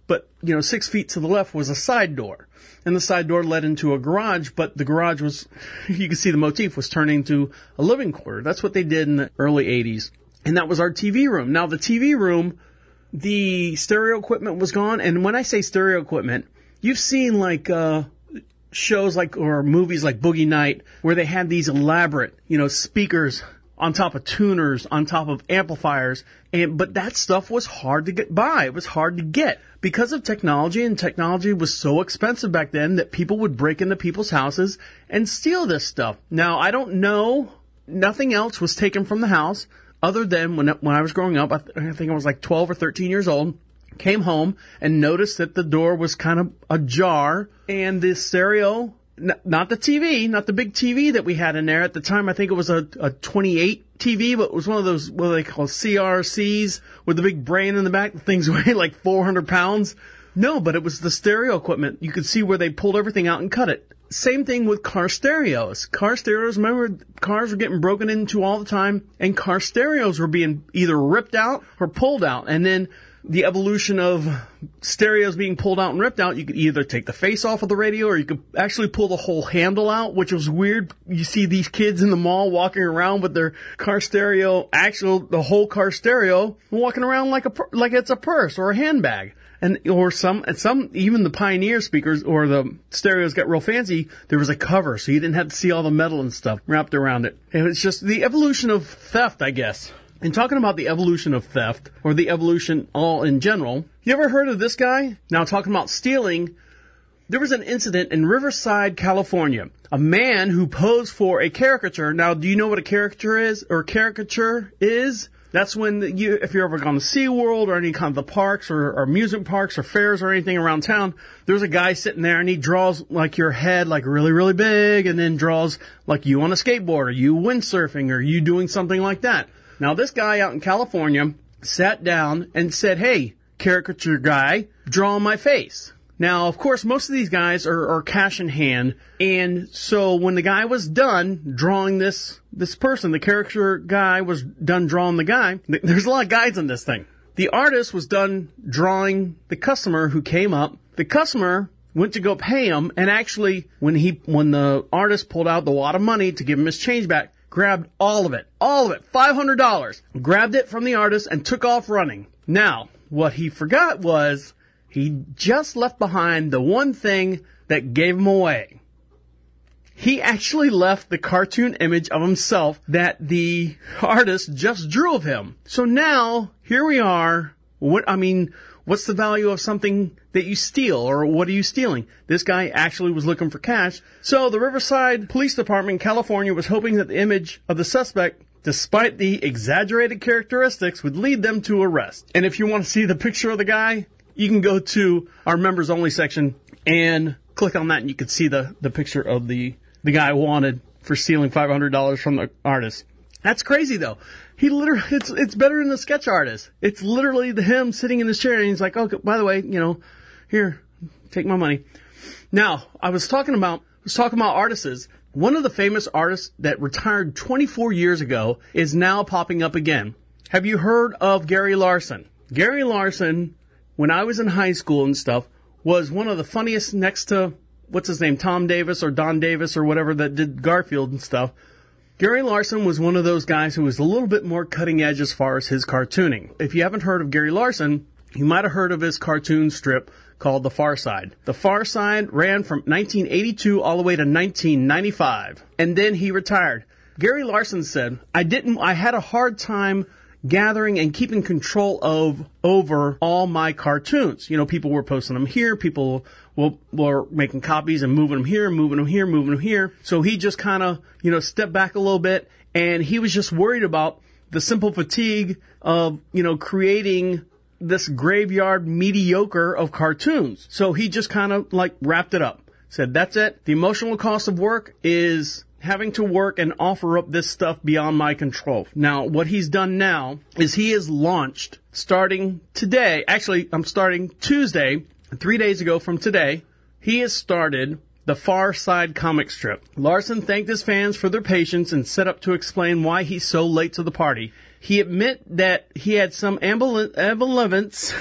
Speaker 4: but, you know, six feet to the left was a side door. And the side door led into a garage, but the garage was, you can see the motif, was turned into a living quarter. That's what they did in the early eighties. And that was our T V room. Now, the T V room, the stereo equipment was gone. And when I say stereo equipment, you've seen like uh shows like, or movies like Boogie Night, where they had these elaborate, you know, speakers on top of tuners, on top of amplifiers. And, but that stuff was hard to get by. It was hard to get because of technology, and technology was so expensive back then that people would break into people's houses and steal this stuff. Now, I don't know. Nothing else was taken from the house other than when, when I was growing up. I, th- I think I was like twelve or thirteen years old. Came home and noticed that the door was kind of ajar, and the stereo, n- not the T V, not the big T V that we had in there at the time. I think it was a, a twenty-eight T V, but it was one of those, what do they call C R Cs with the big brain in the back. The things weigh like four hundred pounds. No, but it was the stereo equipment. You could see where they pulled everything out and cut it. Same thing with car stereos. Car stereos, remember, cars were getting broken into all the time, and car stereos were being either ripped out or pulled out. And then the evolution of stereos being pulled out and ripped out, you could either take the face off of the radio, or you could actually pull the whole handle out, which was weird. You see these kids in the mall walking around with their car stereo, actual, the whole car stereo, walking around like a, like it's a purse or a handbag. And, or some, and some, even the Pioneer speakers or the stereos got real fancy. There was a cover, so you didn't have to see all the metal and stuff wrapped around it. And it's just the evolution of theft, I guess. And talking about the evolution of theft, or the evolution all in general, you ever heard of this guy? Now, talking about stealing, there was an incident in Riverside, California. A man who posed for a caricature. Now, do you know what a caricature is, or caricature is? That's when you, if you're ever gone to SeaWorld or any kind of the parks or, or amusement parks or fairs or anything around town, there's a guy sitting there and he draws like your head like really, really big, and then draws like you on a skateboard, or you windsurfing, or you doing something like that. Now, this guy out in California sat down and said, "Hey, caricature guy, draw my face." Now, of course, most of these guys are, are cash in hand, and so when the guy was done drawing this this person, the caricature guy was done drawing the guy. There's a lot of guys in this thing. The artist was done drawing the customer who came up. The customer went to go pay him, and actually, when he when the artist pulled out the wad of money to give him his change back, grabbed all of it, all of it, five hundred dollars, grabbed it from the artist and took off running. Now, what he forgot was he just left behind the one thing that gave him away. He actually left the cartoon image of himself that the artist just drew of him. So now, here we are. What, I mean, what's the value of something that you steal, or what are you stealing? This guy actually was looking for cash. So the Riverside Police Department in California was hoping that the image of the suspect, despite the exaggerated characteristics, would lead them to arrest. And if you want to see the picture of the guy, you can go to our members only section and click on that, and you can see the, the picture of the, the guy wanted for stealing five hundred dollars from the artist. That's crazy, though. He literally, it's, it's better than the sketch artist. It's literally the him sitting in his chair, and he's like, "Oh, by the way, you know, here, take my money." Now, I was talking about, I was talking about artists. One of the famous artists that retired twenty-four years ago is now popping up again. Have you heard of Gary Larson? Gary Larson, when I was in high school and stuff, was one of the funniest next to, what's his name, Tom Davis or Don Davis or whatever that did Garfield and stuff. Gary Larson was one of those guys who was a little bit more cutting edge as far as his cartooning. If you haven't heard of Gary Larson, you might have heard of his cartoon strip called The Far Side. The Far Side ran from nineteen eighty-two all the way to nineteen ninety-five, and then he retired. Gary Larson said, I didn't, I had a hard time gathering and keeping control of over all my cartoons. You know, people were posting them here, people were, were making copies and moving them here, moving them here, moving them here. So he just kind of, you know, stepped back a little bit, and he was just worried about the simple fatigue of, you know, creating this graveyard mediocre of cartoons. So he just kind of like wrapped it up. Said, that's it. The emotional cost of work is having to work and offer up this stuff beyond my control. Now, what he's done now is he has launched, starting today, actually, I'm starting Tuesday, three days ago from today, he has started the Far Side comic strip. Larson thanked his fans for their patience and set up to explain why he's so late to the party. He admitted that he had some ambivalence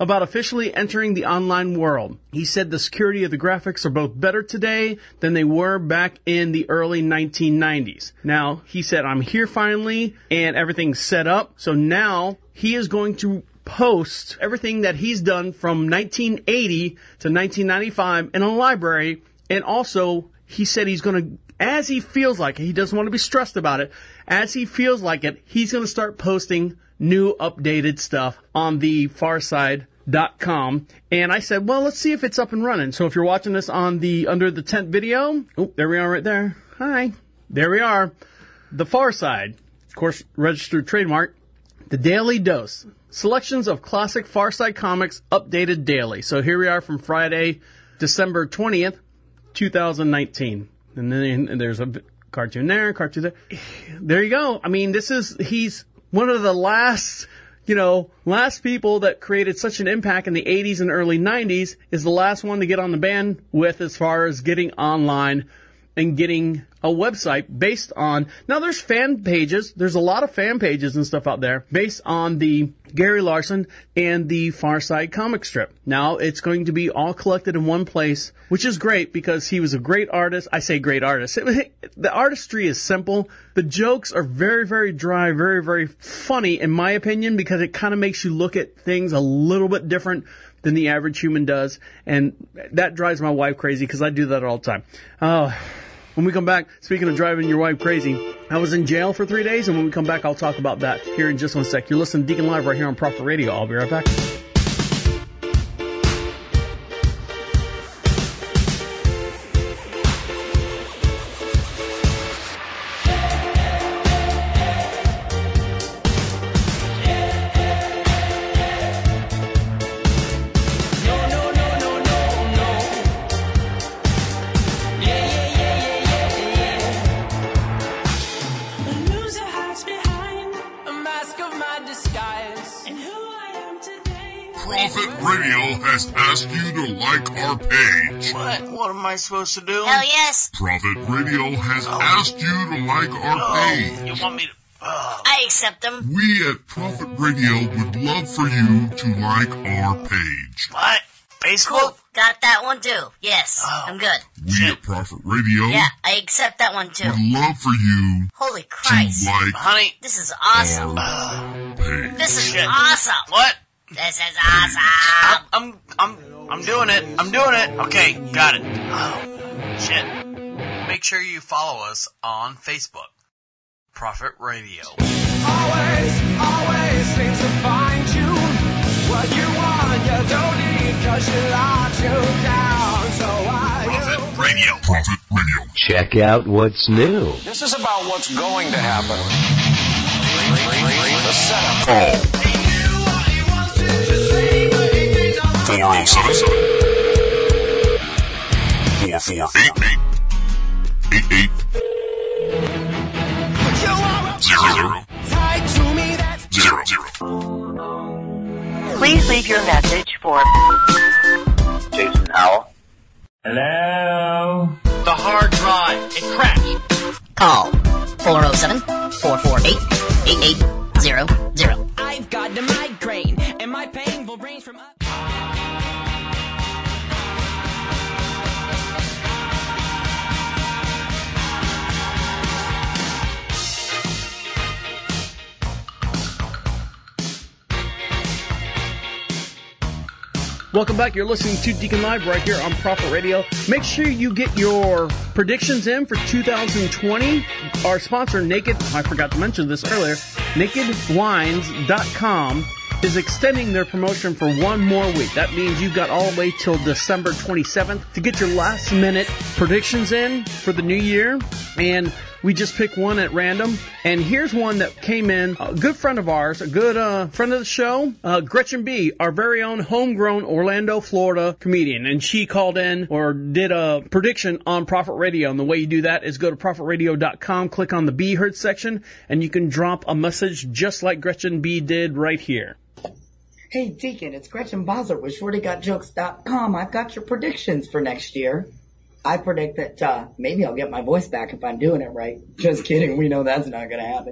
Speaker 4: about officially entering the online world. He said the security of the graphics are both better today than they were back in the early nineteen nineties. Now, he said, I'm here finally, and everything's set up. So now he is going to post everything that he's done from nineteen eighty to nineteen ninety-five in a library. And also, he said he's going to, as he feels like it, he doesn't want to be stressed about it, as he feels like it, he's going to start posting new updated stuff on the farside dot com. And I said, well, let's see if it's up and running. So if you're watching this on the Under the Tent video, oh, there we are right there. Hi. There we are. The Farside, of course, registered trademark. The Daily Dose. Selections of classic Farside comics updated daily. So here we are from Friday, December twentieth, twenty nineteen. And then there's a cartoon there, cartoon there. There you go. I mean, this is, he's one of the last, you know, last people that created such an impact in the eighties and early nineties, is the last one to get on the bandwidth as far as getting online and getting a website based on, now there's fan pages, there's a lot of fan pages and stuff out there based on the Gary Larson and the Farside comic strip. Now it's going to be all collected in one place, which is great because he was a great artist. I say great artist. It, the artistry is simple. The jokes are very, very dry, very, very funny in my opinion, because it kind of makes you look at things a little bit different than the average human does. And that drives my wife crazy because I do that all the time. Oh, when we come back, speaking of driving your wife crazy, I was in jail for three days, and when we come back, I'll talk about that here in just one sec. You're listening to Deacon Live right here on Prophet Radio. I'll be right back.
Speaker 2: Has asked you to like our page.
Speaker 8: What? What am I supposed to do?
Speaker 1: Hell yes.
Speaker 2: Prophet Radio has oh. asked you to like our
Speaker 8: oh,
Speaker 2: page.
Speaker 8: You want me to... Oh.
Speaker 1: I accept them.
Speaker 2: We at Prophet Radio would love for you to like our page.
Speaker 8: What? Facebook?
Speaker 1: Cool. Got that one too. Yes. Oh. I'm good.
Speaker 2: We Shit. at Prophet Radio...
Speaker 1: Yeah, I accept that one too.
Speaker 2: Would love for you...
Speaker 1: Holy Christ.
Speaker 2: To like...
Speaker 8: Honey.
Speaker 1: This is awesome.
Speaker 2: Our page.
Speaker 1: This is
Speaker 8: Shit.
Speaker 1: awesome.
Speaker 8: What?
Speaker 1: This is awesome.
Speaker 8: I'm, I'm, I'm doing it. I'm doing it. Okay, got it. Oh, shit. Make sure you follow us on Facebook. Prophet Radio.
Speaker 3: Always, always seem to find you. What you want, you don't need, cause you locked you down. So I...
Speaker 2: Prophet Radio. Prophet Radio.
Speaker 10: Check out what's new.
Speaker 6: This is about what's going to happen. The setup.
Speaker 2: Call. four oh seven eight eight eight zero zero zero.
Speaker 11: Please leave your message for
Speaker 9: Jason Howell.
Speaker 12: Hello?
Speaker 13: The hard drive. It crashed.
Speaker 1: Call four oh seven, four four eight, eight eight zero zero.
Speaker 3: I've got a migraine, and my pain will range from...
Speaker 4: Welcome back. You're listening to Deacon Live right here on Prophet Radio. Make sure you get your predictions in for two thousand twenty. Our sponsor, Naked, I forgot to mention this earlier, naked wines dot com is extending their promotion for one more week. That means you've got all the way till December twenty-seventh to get your last minute predictions in for the new year. And we just picked one at random. And here's one that came in. A good friend of ours, a good uh, friend of the show, uh, Gretchen B., our very own homegrown Orlando, Florida comedian. And she called in or did a prediction on Prophet Radio. And the way you do that is go to prophet radio dot com, click on the Be Heard section, and you can drop a message just like Gretchen B. did right here.
Speaker 14: Hey, Deacon, it's Gretchen Bozert with shorty got jokes dot com. I've got your predictions for next year. I predict that uh, maybe I'll get my voice back if I'm doing it right. Just kidding. We know that's not going to happen.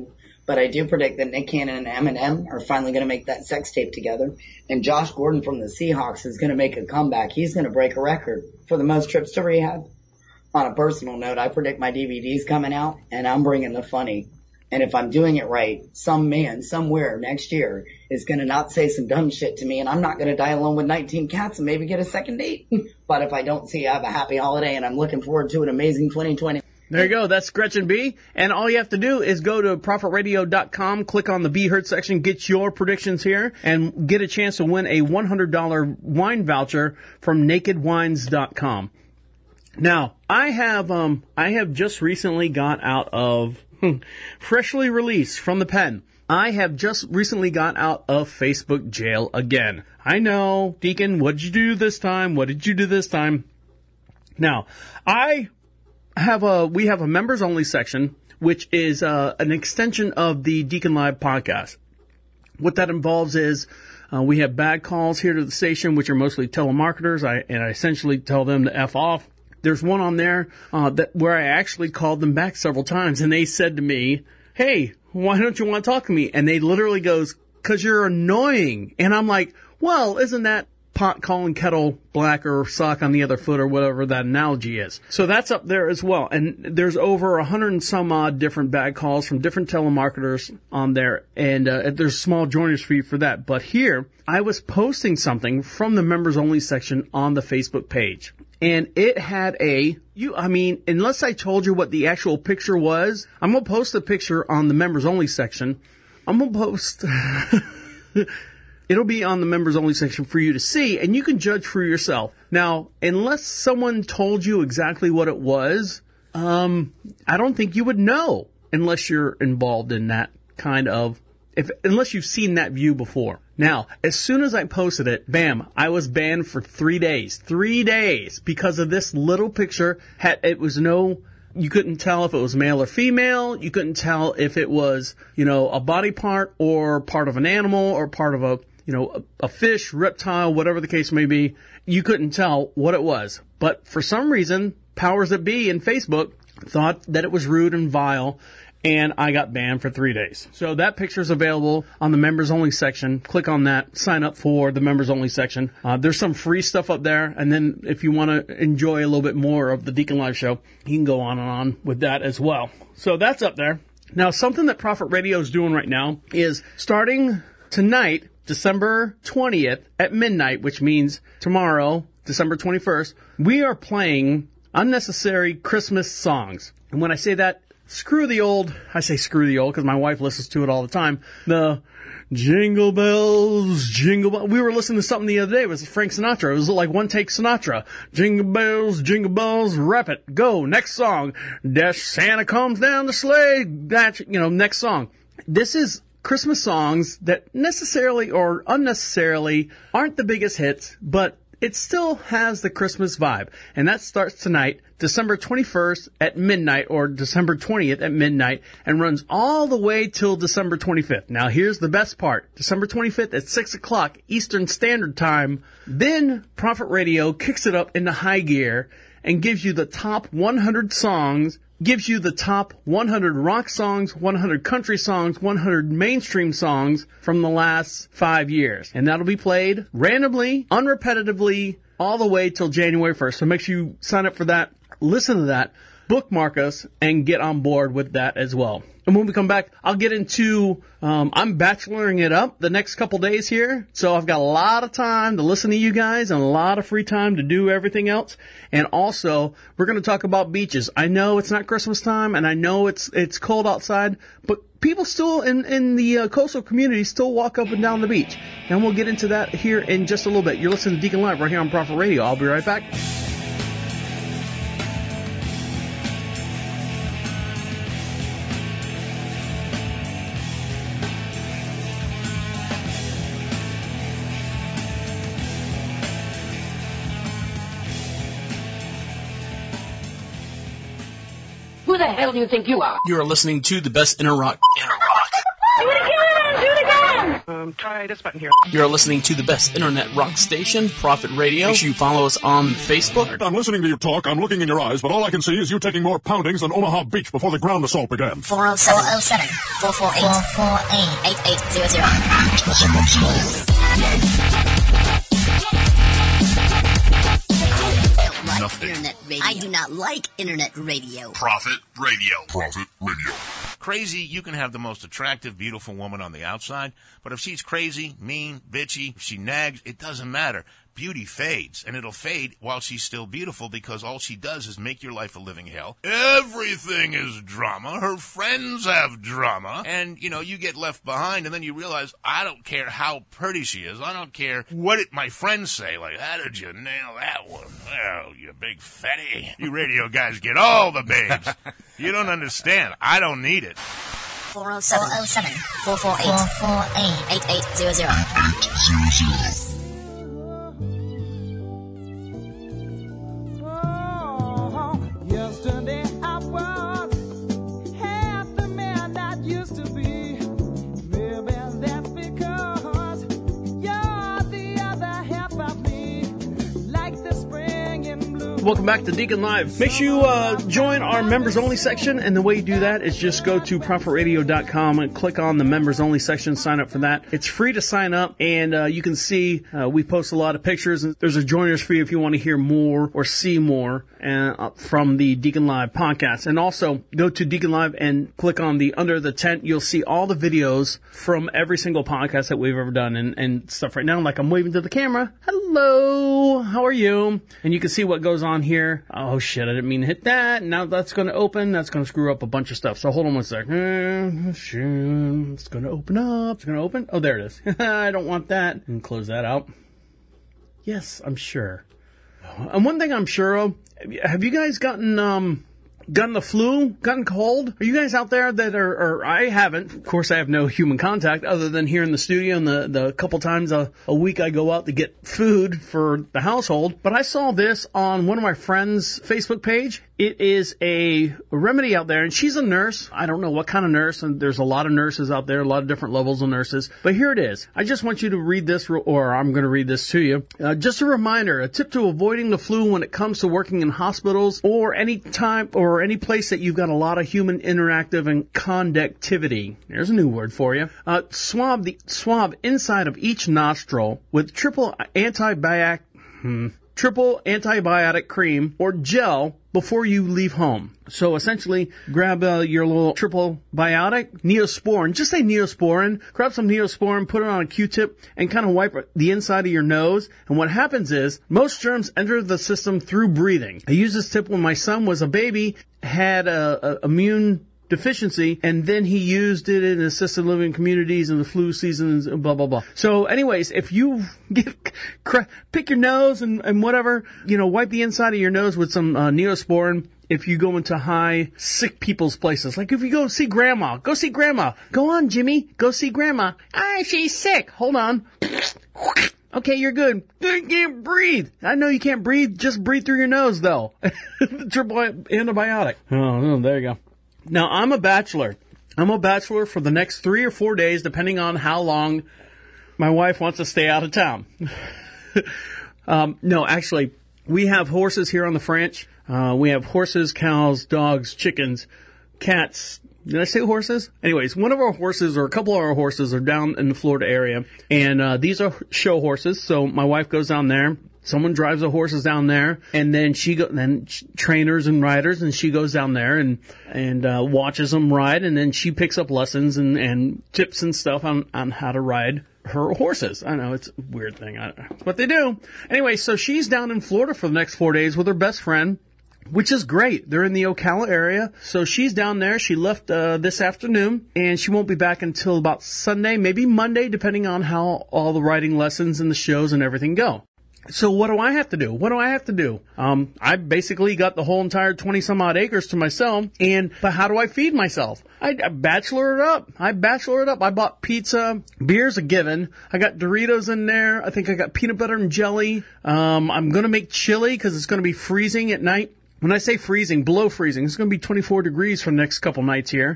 Speaker 14: but I do predict that Nick Cannon and Eminem are finally going to make that sex tape together, and Josh Gordon from the Seahawks is going to make a comeback. He's going to break a record for the most trips to rehab. On a personal note, I predict my D V D's coming out, and I'm bringing the funny. And if I'm doing it right, some man somewhere next year is going to not say some dumb shit to me, and I'm not going to die alone with nineteen cats and maybe get a second date. But if I don't see, I have a happy holiday, and I'm looking forward to an amazing twenty twenty.
Speaker 4: There you go. That's Gretchen B. And all you have to do is go to prophet radio dot com, click on the Be Heard section, get your predictions here, and get a chance to win a one hundred dollars wine voucher from naked wines dot com. Now, I have um I have just recently got out of freshly released from the pen. I have just recently got out of Facebook jail again. I know, Deacon, what did you do this time? What did you do this time? Now, I have a we have a members only section, which is uh, an extension of the Deacon Live podcast. What that involves is uh, we have bad calls here to the station, which are mostly telemarketers. I and I essentially tell them to F off. There's one on there uh, that where I actually called them back several times, and they said to me, "Hey, why don't you want to talk to me?" And they literally goes, "'Cause you're annoying." And I'm like, well, isn't that pot calling kettle black or sock on the other foot or whatever that analogy is? So that's up there as well. And there's over a hundred and some odd different bad calls from different telemarketers on there. And uh, there's a small joiners fee for that. But here, I was posting something from the members only section on the Facebook page. And it had a, you, I mean, unless I told you what the actual picture was, I'm going to post the picture on the members only section. I'm going to post, it'll be on the members only section for you to see, and you can judge for yourself. Now, unless someone told you exactly what it was, um, I don't think you would know unless you're involved in that kind of, if, unless you've seen that view before. Now, as soon as I posted it, bam, I was banned for three days. Three days because of this little picture. Had, it was no, you couldn't tell if it was male or female. You couldn't tell if it was, you know, a body part or part of an animal or part of a, you know, a, a fish, reptile, whatever the case may be. You couldn't tell what it was. But for some reason, powers that be in Facebook thought that it was rude and vile, and I got banned for three days. So that picture is available on the members only section. Click on that. Sign up for the members only section. Uh, there's some free stuff up there. And then if you want to enjoy a little bit more of the Deacon Live show, you can go on and on with that as well. So that's up there. Now, something that Prophet Radio is doing right now is starting tonight, December twentieth at midnight, which means tomorrow, December twenty-first, we are playing unnecessary Christmas songs. And when I say that, screw the old, I say screw the old because my wife listens to it all the time. The jingle bells, jingle bells. We were listening to something the other day. It was Frank Sinatra. It was like one take Sinatra. Jingle bells, jingle bells, rap it. Go. Next song. Dash Santa comes down the sleigh. That, you know, next song. This is Christmas songs that necessarily or unnecessarily aren't the biggest hits, but it still has the Christmas vibe. And that starts tonight, December twenty-first at midnight, or December twentieth at midnight, and runs all the way till December twenty-fifth. Now, here's the best part. December twenty-fifth at six o'clock Eastern Standard Time. Then Prophet Radio kicks it up into high gear and gives you the top one hundred songs, gives you the top one hundred rock songs, one hundred country songs, one hundred mainstream songs from the last five years. And that'll be played randomly, unrepetitively, all the way till January first. So make sure you sign up for that, listen to that, bookmark us, and get on board with that as well. And when we come back, I'll get into, um, I'm bacheloring it up the next couple days here. So I've got a lot of time to listen to you guys and a lot of free time to do everything else. And also, we're going to talk about beaches. I know it's not Christmas time, and I know it's it's cold outside, but people still in, in the uh, coastal community still walk up and down the beach. And we'll get into that here in just a little bit. You're listening to Deacon Live right here on Prophet Radio. I'll be right back.
Speaker 11: Who the hell do you think you are?
Speaker 8: You are listening to the best inner rock. Inner rock.
Speaker 11: Do it again! Do it again!
Speaker 15: Um, um, try this button here.
Speaker 8: You're listening to the best internet rock station, Prophet Radio. Make sure you follow us on Facebook.
Speaker 16: I'm listening to you talk, I'm looking in your eyes, but all I can see is you taking more poundings than Omaha Beach before the ground assault began.
Speaker 1: four oh seven, four four eight, four four eight, eight eight zero zero. Internet radio. I do not like internet radio.
Speaker 2: Prophet Radio. Prophet Radio.
Speaker 17: Crazy, you can have the most attractive, beautiful woman on the outside, but if she's crazy, mean, bitchy, if she nags, it doesn't matter. Beauty fades, and it'll fade while she's still beautiful because all she does is make your life a living hell. Everything is drama. Her friends have drama. And, you know, you get left behind, and then you realize, I don't care how pretty she is. I don't care what it, my friends say. Like, how did you nail that one? Well, you big fatty. You radio guys get all the babes. You don't understand. I don't need it.
Speaker 1: four oh seven, four four eight, eight eight zero zero.
Speaker 3: Yesterday I was half the man I used to be. Maybe that's because you're the other half of me, like the spring in bloom.
Speaker 4: Welcome back to Deacon Live. Make sure you uh, join our members only section, and the way you do that is just go to prophet radio dot com and click on the members only section, sign up for that. It's free to sign up, and uh, you can see uh, we post a lot of pictures. There's a joiners fee if you want to hear more or see more uh, from the Deacon Live podcast. And also go to Deacon Live and click on the under the tent. You'll see all the videos from every single podcast that we've ever done and, and stuff right now. Like I'm waving to the camera. Hello, how are you? And you can see what goes on here. Oh shit, I didn't mean to hit that. Now that's going to open. That's going to screw up a bunch of stuff. So hold on one sec. It's going to open up. It's going to open. Oh, there it is. I don't want that. And close that out. Yes, I'm sure. And one thing I'm sure of, have you guys gotten, um, gotten the flu? Gotten cold? Are you guys out there that are, or I haven't. Of course, I have no human contact other than here in the studio and the, the couple times a, a week I go out to get food for the household. But I saw this on one of my friends' Facebook page. It is a remedy out there, and she's a nurse. I don't know what kind of nurse, and there's a lot of nurses out there, a lot of different levels of nurses. But here it is. I just want you to read this, or I'm going to read this to you. Uh, just a reminder, a tip to avoiding the flu when it comes to working in hospitals or any time or any place that you've got a lot of human interactive and conductivity. There's a new word for you. Uh, swab the swab inside of each nostril with triple antibiotic. Hmm. triple antibiotic cream or gel before you leave home. So essentially, grab uh, your little triple biotic, Neosporin, just say Neosporin, grab some Neosporin, put it on a Q-tip, and kind of wipe the inside of your nose. And what happens is, most germs enter the system through breathing. I used this tip when my son was a baby, had a, a immune deficiency, and then he used it in assisted living communities in the flu seasons, blah, blah, blah. So anyways, if you get, pick your nose and, and whatever, you know, wipe the inside of your nose with some uh, Neosporin. If you go into high sick people's places, like if you go see grandma, go see grandma. Go on, Jimmy, go see grandma. Ah, she's sick. Hold on. Okay, you're good. You can't breathe. I know you can't breathe. Just breathe through your nose, though. Triple antibiotic. Oh, there you go. Now, I'm a bachelor. I'm a bachelor for the next three or four days, depending on how long my wife wants to stay out of town. um, no, actually, we have horses here on the French. Uh, we have horses, cows, dogs, chickens, cats. Did I say horses? Anyways, one of our horses, or a couple of our horses, are down in the Florida area. And uh, these are show horses, so my wife goes down there. Someone drives the horses down there, and then she go, then trainers and riders, and she goes down there and and uh, watches them ride, and then she picks up lessons and, and tips and stuff on, on how to ride her horses. I know, it's a weird thing. I don't know. It's what they do. Anyway, so she's down in Florida for the next four days with her best friend, which is great. They're in the Ocala area. So she's down there. She left uh, this afternoon, and she won't be back until about Sunday, maybe Monday, depending on how all the riding lessons and the shows and everything go. So what do I have to do? What do I have to do? Um, I basically got the whole entire twenty some odd acres to myself, and, but how do I feed myself? I, I bachelor it up. I bachelor it up. I bought pizza. Beer's a given. I got Doritos in there. I think I got peanut butter and jelly. Um, I'm gonna make chili because it's gonna be freezing at night. When I say freezing, below freezing, it's going to be twenty-four degrees for the next couple nights here.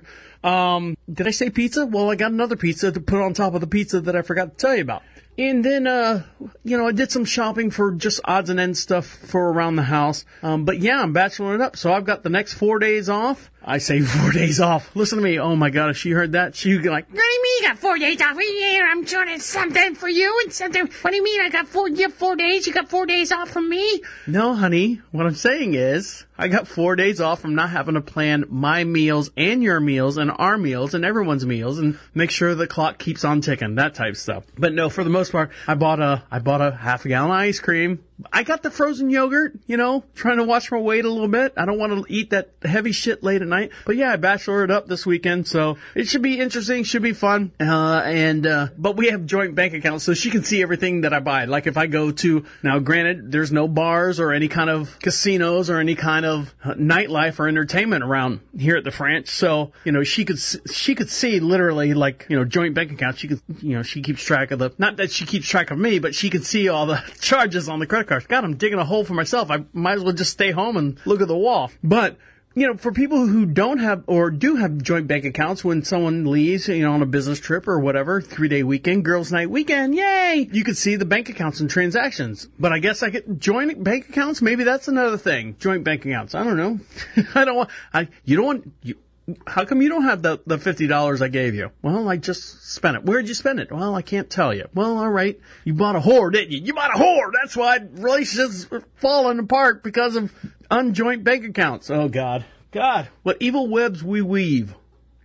Speaker 4: Um, did I say pizza? Well, I got another pizza to put on top of the pizza that I forgot to tell you about. And then, uh, you know, I did some shopping for just odds and ends stuff for around the house. Um, but yeah, I'm bacheloring up. So I've got the next four days off. I say four days off. Listen to me. Oh my God, if she heard that, she'd be like,
Speaker 11: What do you mean you got four days off? Yeah, I'm doing something for you and something. What do you mean I got four, you have four days? You got four days off from me?
Speaker 4: no, honey. What I'm saying is I got four days off from not having to plan my meals and your meals and our meals and everyone's meals and make sure the clock keeps on ticking, that type of stuff. But no, for the most part, I bought a, I bought a half a gallon of ice cream. I got the frozen yogurt, you know, trying to watch my weight a little bit. I don't want to eat that heavy shit late at night. But yeah, I bachelored up this weekend, so it should be interesting, should be fun. Uh, and, uh, but we have joint bank accounts, so she can see everything that I buy. Like if I go to, now granted, there's no bars or any kind of casinos or any kind of uh, nightlife or entertainment around here at the French. So, you know, she could, she could see literally like, you know, joint bank accounts. She could, you know, she keeps track of the, not that she keeps track of me, but she could see all the charges on the credit cards. God, I'm digging a hole for myself. I might as well just stay home and look at the wall. But, you know, for people who don't have or do have joint bank accounts, when someone leaves, you know, on a business trip or whatever, three-day weekend, girls' night weekend, yay! You could see the bank accounts and transactions. But I guess I get joint bank accounts. Maybe that's another thing. Joint bank accounts. I don't know. I don't want. I. You don't want. You, How come you don't have the, the fifty dollars I gave you? Well, I just spent it. Where'd you spend it? Well, I can't tell you. Well, all right. You bought a whore, didn't you? You bought a whore. That's why relationships are falling apart because of unjoint bank accounts. Oh, God. God. What evil webs we weave.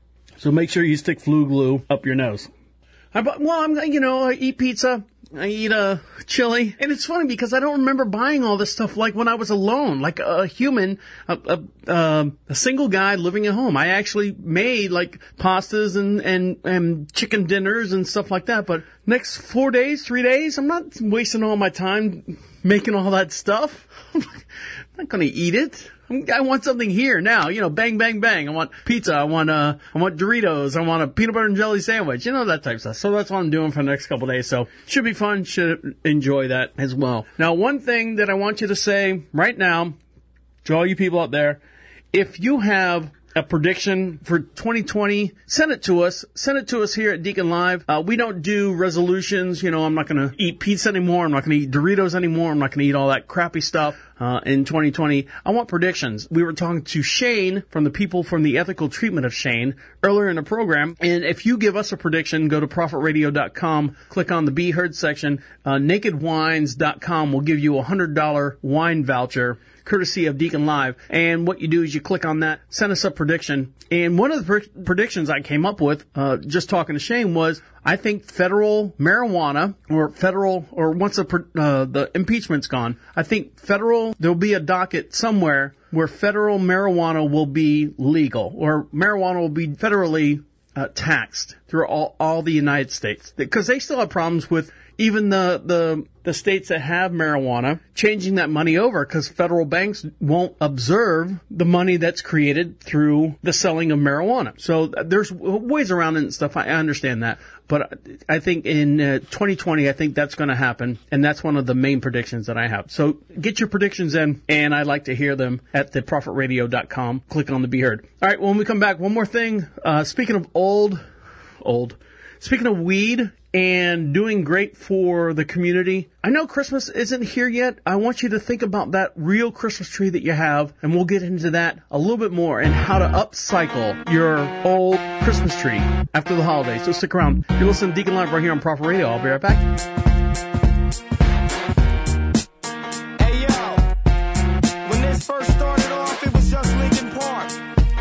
Speaker 4: So make sure you stick flu glue up your nose. I bought, well, I'm, you know, I eat pizza. I eat a chili, and it's funny because I don't remember buying all this stuff like when I was alone, like a human, a, a, uh, a single guy living at home. I actually made like pastas and, and, and chicken dinners and stuff like that. But next four days, three days, I'm not wasting all my time making all that stuff. I'm not going to eat it. I want something here now, you know, bang, bang, bang. I want pizza. I want, uh, I want Doritos. I want a peanut butter and jelly sandwich, you know, that type of stuff. So that's what I'm doing for the next couple of days. So should be fun. Should enjoy that as well. Now, one thing that I want you to say right now to all you people out there, if you have a prediction for twenty twenty, send it to us. Send it to us here at Deacon Live. Uh, we don't do resolutions. You know, I'm not going to eat pizza anymore. I'm not going to eat Doritos anymore. I'm not going to eat all that crappy stuff. Uh, in twenty twenty, I want predictions. We were talking to Shane from the people from the Ethical Treatment of Shane earlier in the program. And if you give us a prediction, go to prophet radio dot com, click on the Be Heard section. Uh, naked wines dot com will give you a one hundred dollars wine voucher, courtesy of Deacon Live. And what you do is you click on that, send us a prediction. And one of the pre- predictions I came up with, uh, just talking to Shane, was I think federal marijuana, or federal, or once the, uh, the impeachment's gone, I think federal, there'll be a docket somewhere where federal marijuana will be legal, or marijuana will be federally uh, taxed through all, all the United States. Because they still have problems with even the, the, the states that have marijuana changing that money over, because federal banks won't observe the money that's created through the selling of marijuana. So there's ways around it and stuff. I understand that. But I think in uh, twenty twenty, I think that's going to happen. And that's one of the main predictions that I have. So get your predictions in, and I'd like to hear them at the prophet radio dot com. Click on the Be Heard. All right, when we come back, one more thing. Uh, speaking of old, old, speaking of weed and doing great for the community, I know Christmas isn't here yet. I want you to think about that real Christmas tree that you have, and we'll get into that a little bit more and how to upcycle your old Christmas tree after the holidays. So stick around. You're listening to Deacon Live right here on Prophet Radio. I'll be right back.
Speaker 3: Hey, yo. When this first started off, it was just Linkin Park.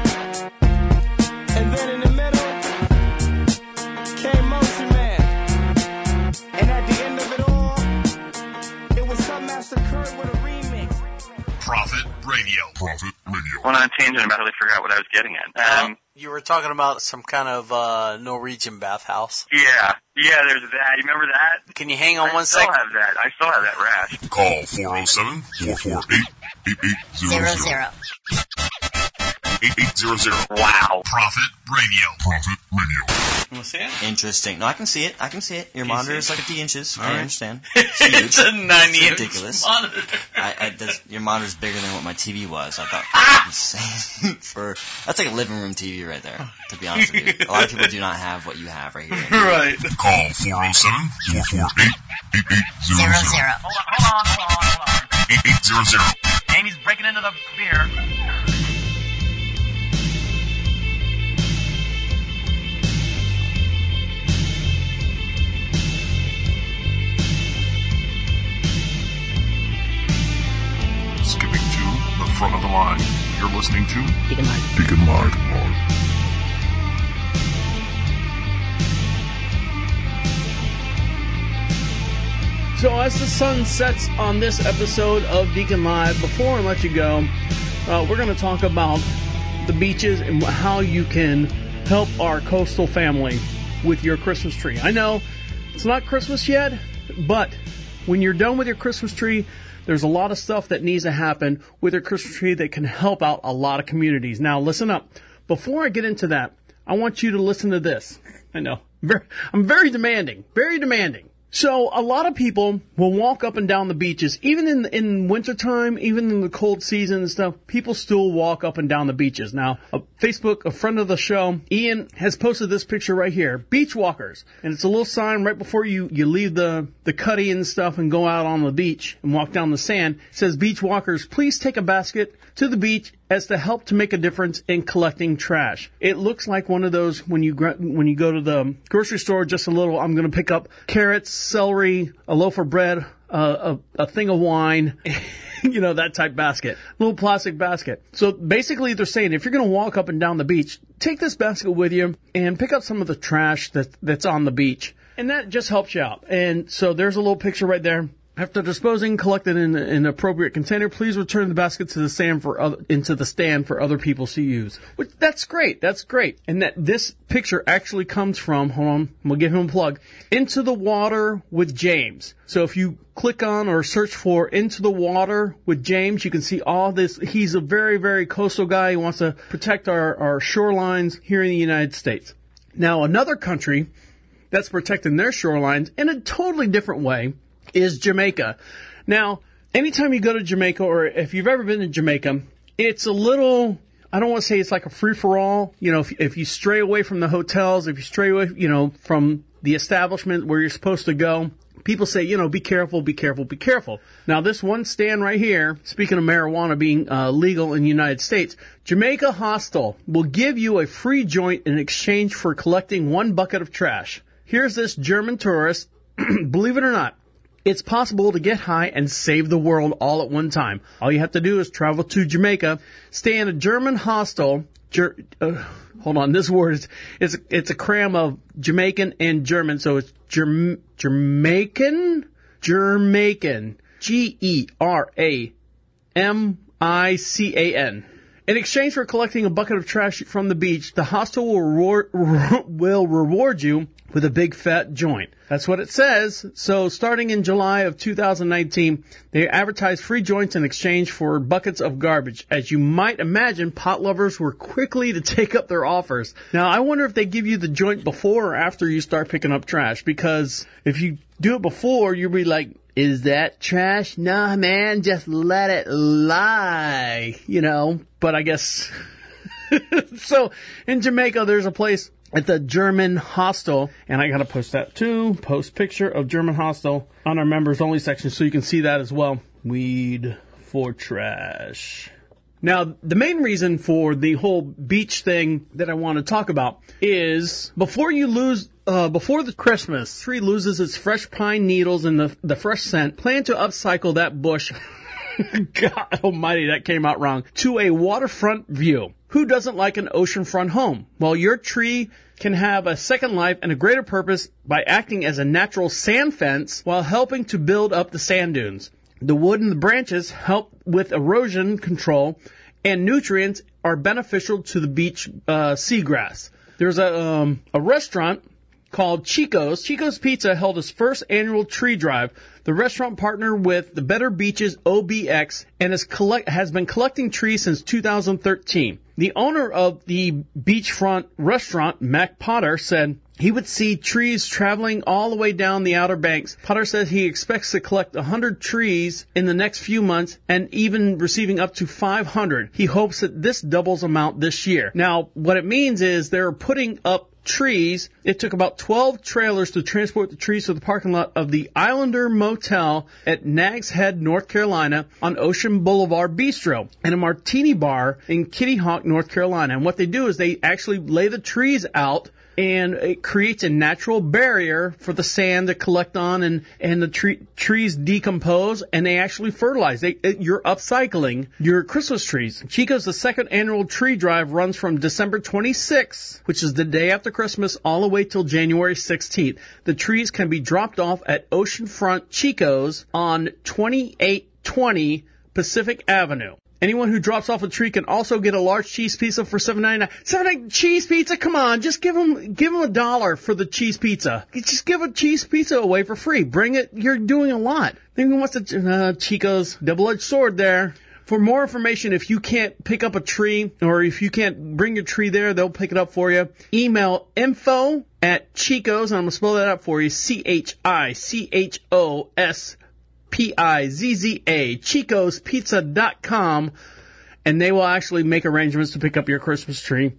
Speaker 3: And then in the middle came Motion Man. And at the end of it all, it was some Master Kurt with a remix.
Speaker 2: Prophet Radio. Prophet Radio.
Speaker 9: Went on a tangent, I totally forgot what I was getting at. Um,
Speaker 8: uh, you were talking about some kind of uh, Norwegian bathhouse.
Speaker 9: Yeah, yeah, there's that. You remember that?
Speaker 8: Can you hang on
Speaker 9: I
Speaker 8: one second?
Speaker 9: I still have that. I still have that rash.
Speaker 2: Call four oh seven, four four eight, eight eight zero zero. eight eight zero zero.
Speaker 6: Wow.
Speaker 2: Profit Radio. Profit Radio.
Speaker 8: You want to see it?
Speaker 15: Interesting. No, I can see it. I can see it. Your
Speaker 8: Can you
Speaker 15: monitor
Speaker 8: see
Speaker 15: is
Speaker 8: it?
Speaker 15: like fifty inches.
Speaker 8: All
Speaker 15: I
Speaker 8: right.
Speaker 15: understand. It's huge.
Speaker 8: It's a ninety
Speaker 15: It's
Speaker 8: inch
Speaker 15: ridiculous.
Speaker 8: monitor.
Speaker 15: I, I, that's, your monitor's bigger than what my T V was. I thought that was insane. For that's like a living room T V right there. To be honest with you, a lot of people do not have what you have right here.
Speaker 8: Right.
Speaker 2: Call four oh seven, four four eight, eight eight zero
Speaker 1: Zero
Speaker 2: zero.
Speaker 1: zero.
Speaker 13: Hold on, hold on, hold on, hold on.
Speaker 2: eight eight zero zero.
Speaker 13: Amy's breaking into the beer.
Speaker 2: Skipping to the front of the line. You're listening to
Speaker 1: Beacon Live.
Speaker 2: Beacon Live.
Speaker 4: So as the sun sets on this episode of Deacon Live, before I let you go, uh, we're going to talk about the beaches and how you can help our coastal family with your Christmas tree. I know it's not Christmas yet, but when you're done with your Christmas tree, there's a lot of stuff that needs to happen with your Christmas tree that can help out a lot of communities. Now, listen up. Before I get into that, I want you to listen to this. I know. Very, I'm very demanding. Very demanding. So a lot of people will walk up and down the beaches, even in in wintertime, even in the cold season and stuff, people still walk up and down the beaches. Now, a Facebook, a friend of the show, Ian, has posted this picture right here, beach walkers. And it's a little sign right before you, you leave the, the cutty and stuff and go out on the beach and walk down the sand. It says, beach walkers, please take a basket to the beach as to help to make a difference in collecting trash. It looks like one of those when you gr- when you go to the grocery store, just a little, I'm going to pick up carrots, celery, a loaf of bread, uh, a, a thing of wine, you know, that type basket. Little plastic basket. So basically they're saying if you're going to walk up and down the beach, take this basket with you and pick up some of the trash that, that's on the beach. And that just helps you out. And so there's a little picture right there. After disposing, collected in an appropriate container, please return the basket to the stand for other, into the stand for other people to use. Which, that's great. That's great. And that this picture actually comes from, hold on, we'll give him a plug, Into the Water with James. So if you click on or search for Into the Water with James, you can see all this. He's a very, very coastal guy. He wants to protect our, our shorelines here in the United States. Now, another country that's protecting their shorelines in a totally different way is Jamaica. Now, anytime you go to Jamaica, or if you've ever been to Jamaica, it's a little, I don't want to say it's like a free-for-all. You know, if, if you stray away from the hotels, if you stray away, you know, from the establishment where you're supposed to go, people say, you know, be careful, be careful, be careful. Now, this one stand right here, speaking of marijuana being uh, legal in the United States, Jamaica Hostel will give you a free joint in exchange for collecting one bucket of trash. Here's this German tourist, believe it or not, it's possible to get high and save the world all at one time. All you have to do is travel to Jamaica, stay in a German hostel. Ger- uh, hold on, this word is it's it's a cram of Jamaican and German, so it's Germ- Jamaican, Jamaican, G E R A M I C A N. In exchange for collecting a bucket of trash from the beach, the hostel will reward, will reward you with a big fat joint. That's what it says. So starting in July of two thousand nineteen, they advertised free joints in exchange for buckets of garbage. As you might imagine, pot lovers were quickly to take up their offers. Now, I wonder if they give you the joint before or after you start picking up trash, because if you do it before, you'll be like, is that trash? Nah, man, just let it lie, you know, but I guess. So in Jamaica, there's a place at the German Hostel, and I got to post that too. Post picture of German Hostel on our members only section so you can see that as well. Weed for trash. Now, the main reason for the whole beach thing that I want to talk about is before you lose, uh, before the Christmas tree loses its fresh pine needles and the, the fresh scent, plan to upcycle that bush. God almighty, that came out wrong. To a waterfront view. Who doesn't like an oceanfront home? Well, your tree can have a second life and a greater purpose by acting as a natural sand fence while helping to build up the sand dunes. The wood and the branches help with erosion control, and nutrients are beneficial to the beach uh, seagrass. There's a um, a restaurant called Chico's. Chico's Pizza held its first annual tree drive. The restaurant partnered with the Better Beaches O B X and is collect, has been collecting trees since two thousand thirteen. The owner of the beachfront restaurant, Mac Potter, said he would see trees traveling all the way down the Outer Banks. Potter says he expects to collect one hundred trees in the next few months and even receiving up to five hundred. He hopes that this doubles amount this year. Now, what it means is they're putting up trees. It took about twelve trailers to transport the trees to the parking lot of the Islander Motel at Nags Head, North Carolina on Ocean Boulevard Bistro and a martini bar in Kitty Hawk, North Carolina. And what they do is they actually lay the trees out, and it creates a natural barrier for the sand to collect on, and, and the tree, trees decompose, and they actually fertilize. They, it, you're upcycling your Christmas trees. Chico's, the second annual tree drive, runs from December twenty-sixth, which is the day after Christmas, all the way till January sixteenth. The trees can be dropped off at Oceanfront Chico's on twenty-eight twenty Pacific Avenue. Anyone who drops off a tree can also get a large cheese pizza for seven ninety-nine. seven ninety-nine cheese pizza? Come on, just give them give them a dollar for the cheese pizza. Just give a cheese pizza away for free. Bring it. You're doing a lot. Who wants to uh, Chico's double-edged sword there? For more information, if you can't pick up a tree or if you can't bring your tree there, they'll pick it up for you. Email info at Chico's, and I'm going to spell that out for you, C H I C H O S P I Z Z A, Chicos Pizza dot com, and they will actually make arrangements to pick up your Christmas tree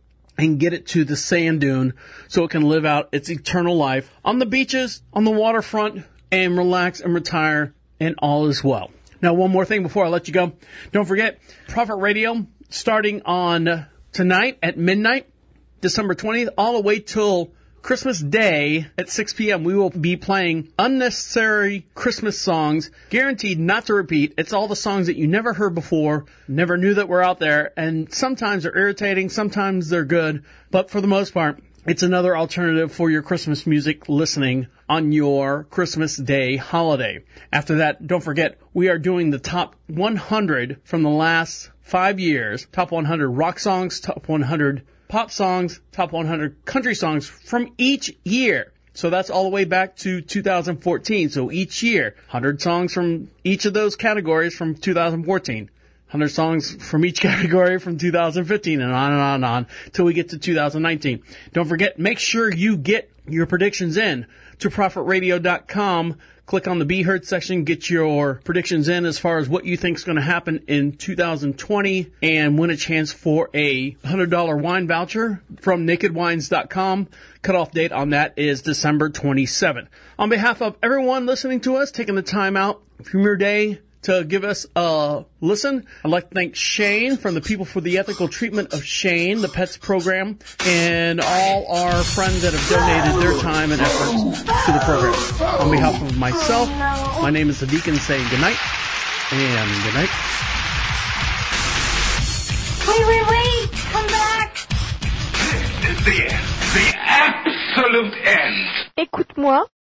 Speaker 4: and get it to the sand dune so it can live out its eternal life on the beaches, on the waterfront, and relax and retire, and all is well. Now, one more thing before I let you go. Don't forget, Prophet Radio, starting on tonight at midnight, December twentieth, all the way till Christmas Day at six p.m., we will be playing unnecessary Christmas songs, guaranteed not to repeat. It's all the songs that you never heard before, never knew that were out there, and sometimes they're irritating, sometimes they're good, but for the most part, it's another alternative for your Christmas music listening on your Christmas Day holiday. After that, don't forget, we are doing the top one hundred from the last five years, top one hundred rock songs, top one hundred pop songs, top one hundred country songs from each year. So that's all the way back to two thousand fourteen. So each year, one hundred songs from each of those categories from two thousand fourteen. one hundred songs from each category from two thousand fifteen, and on and on and on till we get to two thousand nineteen. Don't forget, make sure you get your predictions in to prophet radio dot com. Click on the Be Heard section, get your predictions in as far as what you think is going to happen in two thousand twenty, and win a chance for a one hundred dollars wine voucher from naked wines dot com. Cutoff date on that is December twenty-seventh. On behalf of everyone listening to us, taking the time out from your day to give us a listen, I'd like to thank Shane from the People for the Ethical Treatment of Shane, the Pets program, and all our friends that have donated their time and efforts to the program. On behalf of myself, my name is the Deacon saying good night, and good night.
Speaker 11: Wait, wait, wait! Come back!
Speaker 12: This is the end. The absolute end.
Speaker 18: Écoute-moi.